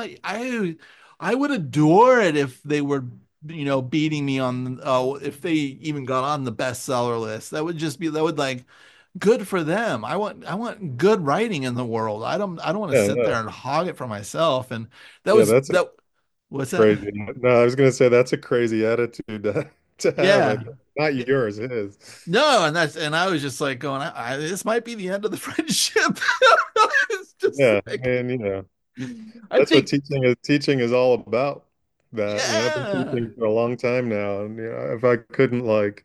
Speaker 1: I would adore it if they were, beating me on. Oh, if they even got on the bestseller list, that would like good for them. I want good writing in the world. I don't want to
Speaker 2: yeah,
Speaker 1: sit
Speaker 2: no,
Speaker 1: there and hog it for myself. And that
Speaker 2: yeah.
Speaker 1: was
Speaker 2: That's a
Speaker 1: that. What's that?
Speaker 2: crazy. No, I was gonna say that's a crazy attitude to have. I
Speaker 1: Yeah.
Speaker 2: think. Not yours, his.
Speaker 1: No, and I was just like going, this might be the end of the friendship. It's just
Speaker 2: Yeah,
Speaker 1: like
Speaker 2: and
Speaker 1: I
Speaker 2: that's what
Speaker 1: think,
Speaker 2: teaching is all about. That I've been
Speaker 1: yeah,
Speaker 2: teaching for a long time now, and if I couldn't like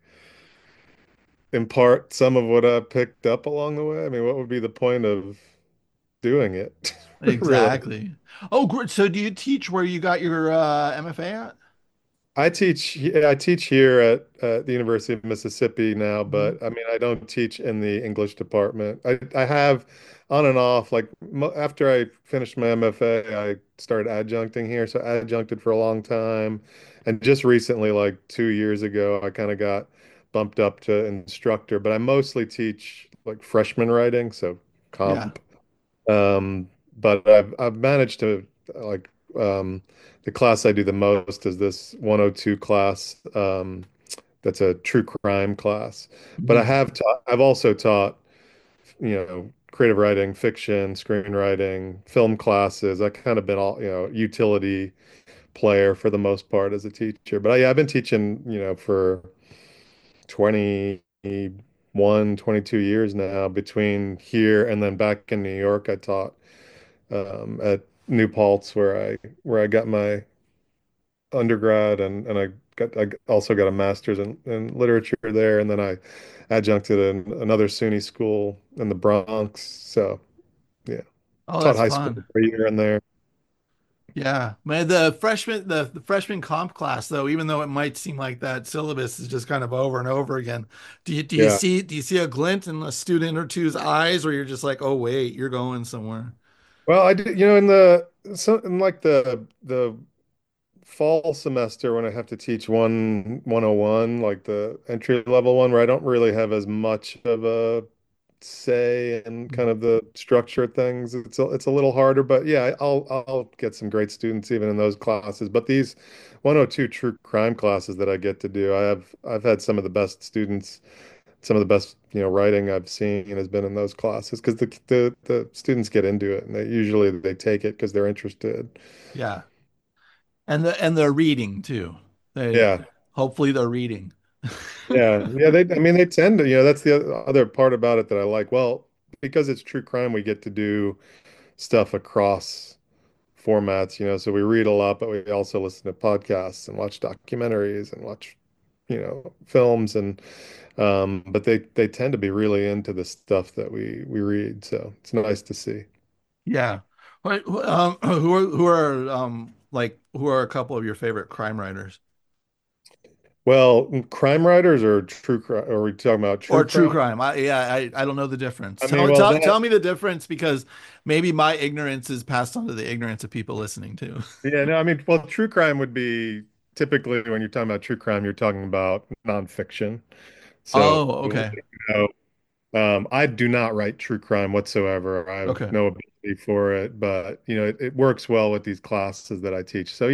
Speaker 2: impart some of what I picked up along the way, I mean, what would be the point of doing it? Really.
Speaker 1: exactly. Oh, great. So do you teach where you got your MFA at?
Speaker 2: I teach here at the University of Mississippi now,
Speaker 1: Mhm.
Speaker 2: but I mean, I don't teach in the English department. I have on and off, like mo after I finished my MFA, I started adjuncting here. So I adjuncted for a long time. And just recently, like 2 years ago, I kind of got bumped up to instructor, but I mostly teach like freshman writing, so
Speaker 1: Yeah.
Speaker 2: comp. But I've managed to like the class I do the most is this 102 class. That's a true crime class. But
Speaker 1: Mhm.
Speaker 2: I've also taught, creative writing, fiction, screenwriting, film classes. I kind of been all, utility player for the most part as a teacher. But yeah, I've been teaching, for 21, 22 years now between here and then back in New York. I taught at New Paltz where I got my undergrad and I also got a master's in literature there, and then I adjuncted in another SUNY school in the Bronx. So yeah,
Speaker 1: Oh,
Speaker 2: taught
Speaker 1: that's
Speaker 2: high school
Speaker 1: fun.
Speaker 2: for a year in there.
Speaker 1: Yeah, man, the freshman comp class though, even though it might seem like that syllabus is just kind of over and over again,
Speaker 2: Yeah.
Speaker 1: do you see a glint in a student or two's eyes, or you're just like, oh wait, you're going somewhere?
Speaker 2: Well, I did, in the in like the fall semester when I have to teach 101, like the entry level one, where I don't really have as much of a say in kind of the structure of things. It's a little harder, but yeah, I'll get some great students even in those classes. But these 102 true crime classes that I get to do, I've had some of the best students, some of the best, writing I've seen has been in those classes because the students get into it and they take it because they're interested.
Speaker 1: Yeah, and they're reading too. They
Speaker 2: Yeah.
Speaker 1: hopefully they're reading.
Speaker 2: Yeah. I mean, they tend to, that's the other part about it that I like. Well, because it's true crime, we get to do stuff across formats, so we read a lot, but we also listen to podcasts and watch documentaries and watch, films but they tend to be really into the stuff that we read. So it's nice to see.
Speaker 1: Yeah. Who are a couple of your favorite crime writers
Speaker 2: Well, crime writers or true crime, are we talking about true
Speaker 1: or true
Speaker 2: crime?
Speaker 1: crime? I don't know the difference.
Speaker 2: I mean, well,
Speaker 1: Tell me the difference because maybe my ignorance is passed on to the ignorance of people listening too.
Speaker 2: yeah, no, I mean, well, true crime would be typically when you're talking about true crime, you're talking about nonfiction. So,
Speaker 1: Oh, okay.
Speaker 2: I do not write true crime whatsoever. I have
Speaker 1: Okay.
Speaker 2: no ability for it, but it works well with these classes that I teach. So,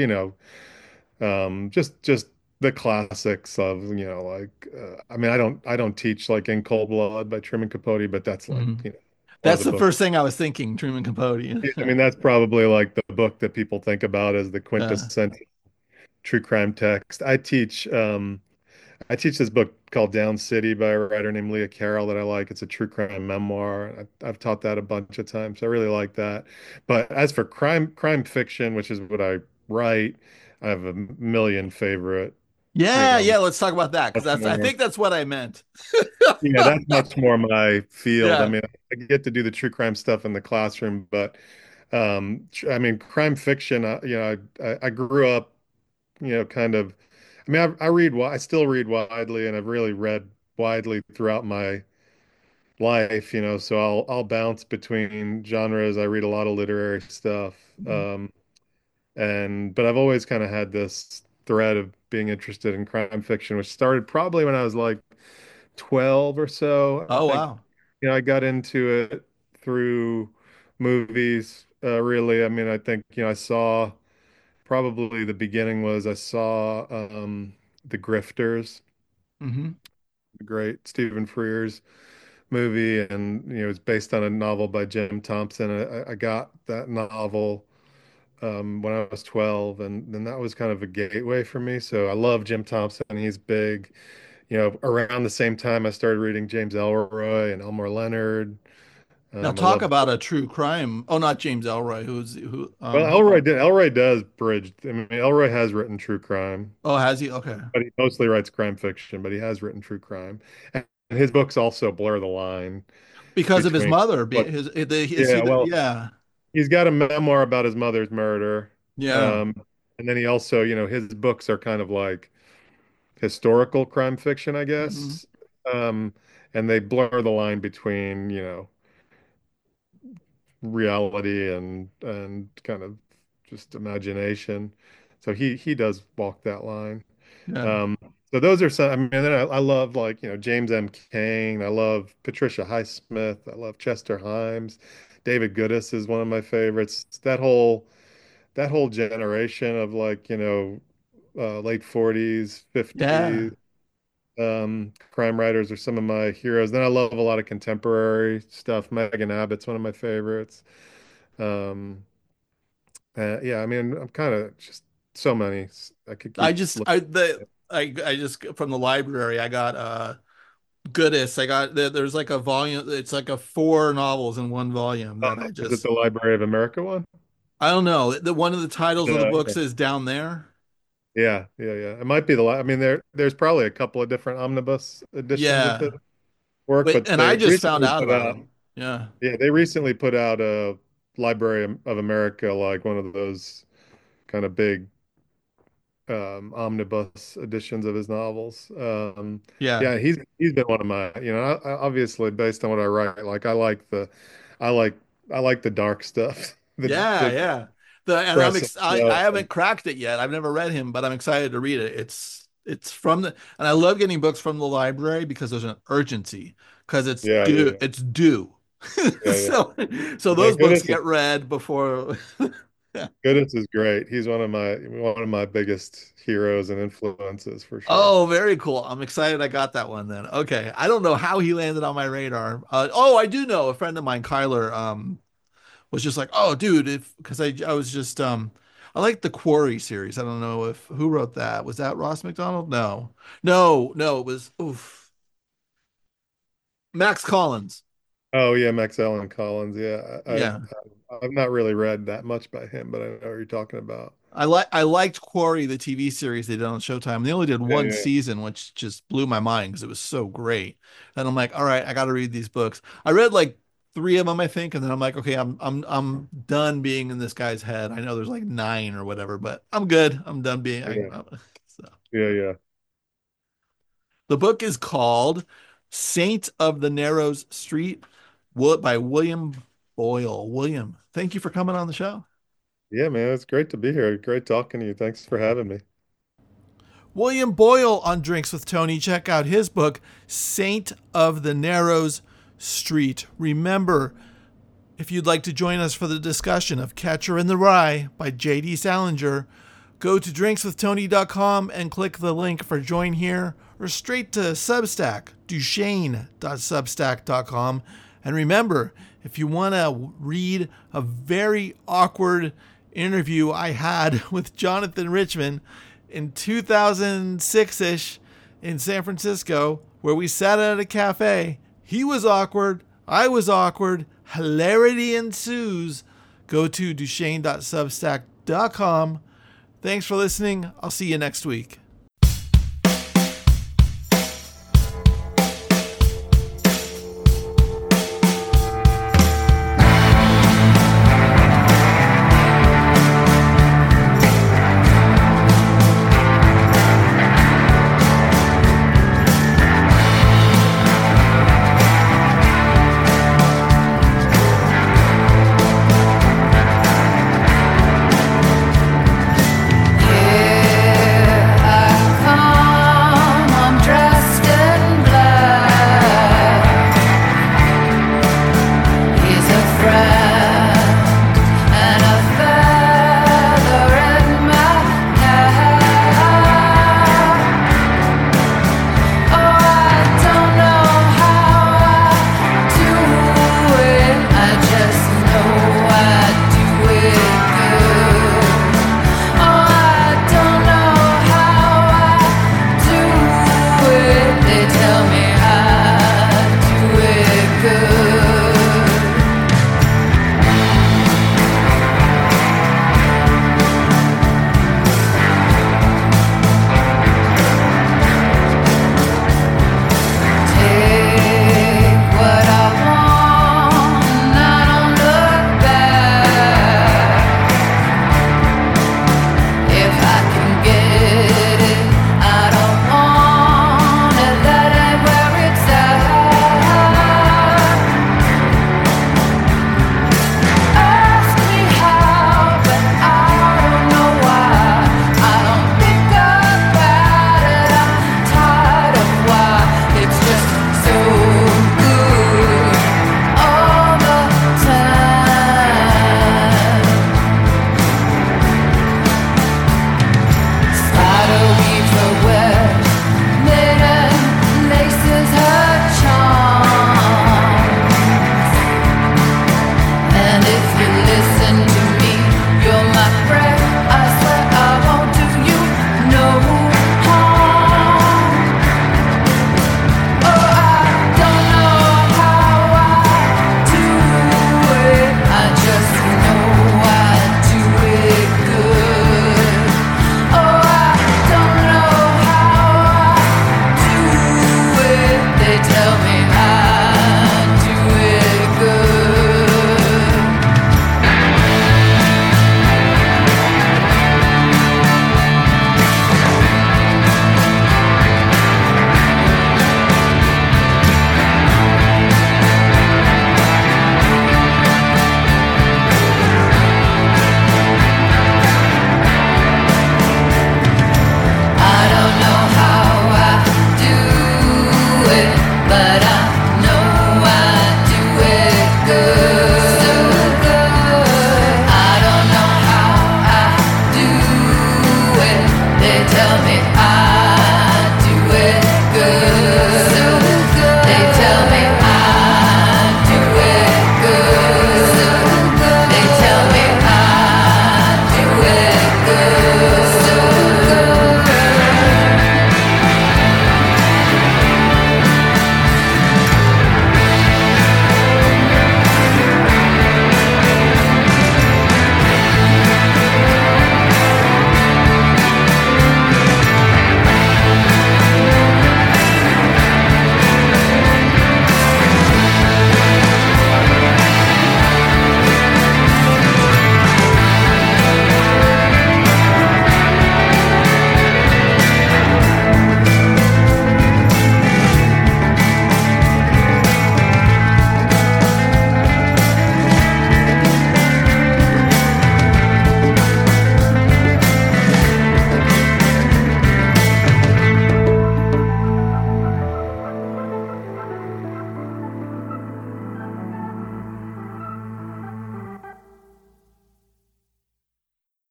Speaker 2: just the classics of, like I mean, I don't teach like In Cold Blood by Truman Capote, but that's like,
Speaker 1: Mhm.
Speaker 2: one of
Speaker 1: That's
Speaker 2: the
Speaker 1: the
Speaker 2: books.
Speaker 1: first thing I was thinking, Truman Capote.
Speaker 2: I mean, that's probably like the book that people think about as the
Speaker 1: Yeah.
Speaker 2: quintessential true crime text. I teach this book called Down City by a writer named Leah Carroll that I like. It's a true crime memoir. I've taught that a bunch of times. I really like that. But as for crime fiction, which is what I write, I have a million favorite, you
Speaker 1: Yeah,
Speaker 2: know,
Speaker 1: yeah, let's talk about that because
Speaker 2: much
Speaker 1: that's I
Speaker 2: more.
Speaker 1: think that's what I meant.
Speaker 2: Yeah, that's much more my field. I
Speaker 1: Yeah.
Speaker 2: mean, I get to do the true crime stuff in the classroom, but I mean, crime fiction. I grew up, kind of. I mean, I read. I still read widely, and I've really read widely throughout my life. So I'll bounce between genres. I read a lot of literary stuff, but I've always kind of had this thread of being interested in crime fiction, which started probably when I was like 12 or so. I
Speaker 1: Oh
Speaker 2: think,
Speaker 1: wow.
Speaker 2: I got into it through movies. Really, I mean, I think, I saw probably the beginning was I saw The Grifters,
Speaker 1: Hmm.
Speaker 2: the great Stephen Frears movie, and it's based on a novel by Jim Thompson. I got that novel when I was 12, and then that was kind of a gateway for me. So I love Jim Thompson. He's big. Around the same time, I started reading James Ellroy and Elmore Leonard.
Speaker 1: Now
Speaker 2: I
Speaker 1: talk
Speaker 2: love.
Speaker 1: about a true crime. Oh, not James Elroy,
Speaker 2: Well,
Speaker 1: who
Speaker 2: Elroy does bridge. I mean, Elroy has written true crime,
Speaker 1: oh, has he? Okay.
Speaker 2: but he mostly writes crime fiction, but he has written true crime. And his books also blur the line
Speaker 1: Because of his
Speaker 2: between
Speaker 1: mother,
Speaker 2: what,
Speaker 1: is he
Speaker 2: yeah,
Speaker 1: the,
Speaker 2: well,
Speaker 1: yeah.
Speaker 2: he's got a memoir about his mother's murder.
Speaker 1: Yeah.
Speaker 2: Um, and then he also, his books are kind of like historical crime fiction, I
Speaker 1: Hmm.
Speaker 2: guess. Um, and they blur the line between, reality and kind of just imagination. So he does walk that line.
Speaker 1: Yeah.
Speaker 2: Um, so those are some. I mean, then I love like James M. Cain. I love Patricia Highsmith. I love Chester Himes. David Goodis is one of my favorites. That whole generation of like late 40s,
Speaker 1: Yeah.
Speaker 2: 50s crime writers are some of my heroes. Then I love a lot of contemporary stuff. Megan Abbott's one of my favorites. Um, yeah, I mean, I'm kind of just so many. I could
Speaker 1: I
Speaker 2: keep
Speaker 1: just
Speaker 2: looking.
Speaker 1: I just from the library I got Goodis. There's like a volume, it's like a four novels in one volume that I
Speaker 2: Is it
Speaker 1: just
Speaker 2: the Library of America one?
Speaker 1: I don't know. The one of the titles of the books
Speaker 2: Yeah,
Speaker 1: is Down There.
Speaker 2: yeah. It might be I mean, there's probably a couple of different omnibus editions of his
Speaker 1: Yeah.
Speaker 2: work,
Speaker 1: Wait,
Speaker 2: but
Speaker 1: and I
Speaker 2: they
Speaker 1: just found
Speaker 2: recently
Speaker 1: out
Speaker 2: put
Speaker 1: about
Speaker 2: out,
Speaker 1: him. Yeah.
Speaker 2: yeah, they recently put out a Library of America, like one of those. kind of big omnibus editions of his novels.
Speaker 1: Yeah.
Speaker 2: Yeah, he's been one of my, obviously based on what I write, like I like I like the dark stuff,
Speaker 1: Yeah,
Speaker 2: the
Speaker 1: yeah. And
Speaker 2: depressing
Speaker 1: I
Speaker 2: stuff.
Speaker 1: haven't cracked it yet. I've never read him, but I'm excited to read it. It's from the and I love getting books from the library because there's an urgency because
Speaker 2: Yeah, yeah,
Speaker 1: it's due.
Speaker 2: yeah, yeah.
Speaker 1: So so
Speaker 2: Yeah,
Speaker 1: those books get read before. Yeah.
Speaker 2: Goodness is great. He's one of my biggest heroes and influences for sure.
Speaker 1: Oh, very cool. I'm excited I got that one then. Okay. I don't know how he landed on my radar. I do know a friend of mine, Kyler, was just like, "Oh, dude, if because I was just I like the Quarry series. I don't know if who wrote that. Was that Ross McDonald? No. No, no, it was Max Collins.
Speaker 2: Oh yeah, Max Allen Collins. Yeah,
Speaker 1: Yeah.
Speaker 2: I've not really read that much by him, but I know what you're talking about.
Speaker 1: I liked Quarry, the TV series they did on Showtime. They only did
Speaker 2: Yeah,
Speaker 1: one
Speaker 2: yeah,
Speaker 1: season, which just blew my mind because it was so great. And I'm like, all right, I got to read these books. I read like three of them, I think, and then I'm like, okay, I'm done being in this guy's head. I know there's like nine or whatever, but I'm good. I'm done being.
Speaker 2: yeah,
Speaker 1: So
Speaker 2: yeah, yeah.
Speaker 1: the book is called Saint of the Narrows Street by William Boyle. William, thank you for coming on the show.
Speaker 2: Yeah, man, it's great to be here. Great talking to you. Thanks for having me.
Speaker 1: William Boyle on Drinks with Tony. Check out his book, Saint of the Narrows Street. Remember, if you'd like to join us for the discussion of Catcher in the Rye by J.D. Salinger, go to drinkswithtony.com and click the link for Join Here or straight to Substack, duchesne.substack.com. And remember, if you want to read a very awkward interview I had with Jonathan Richman in 2006-ish in San Francisco, where we sat at a cafe, he was awkward, I was awkward, hilarity ensues. Go to duchesne.substack.com. Thanks for listening. I'll see you next week.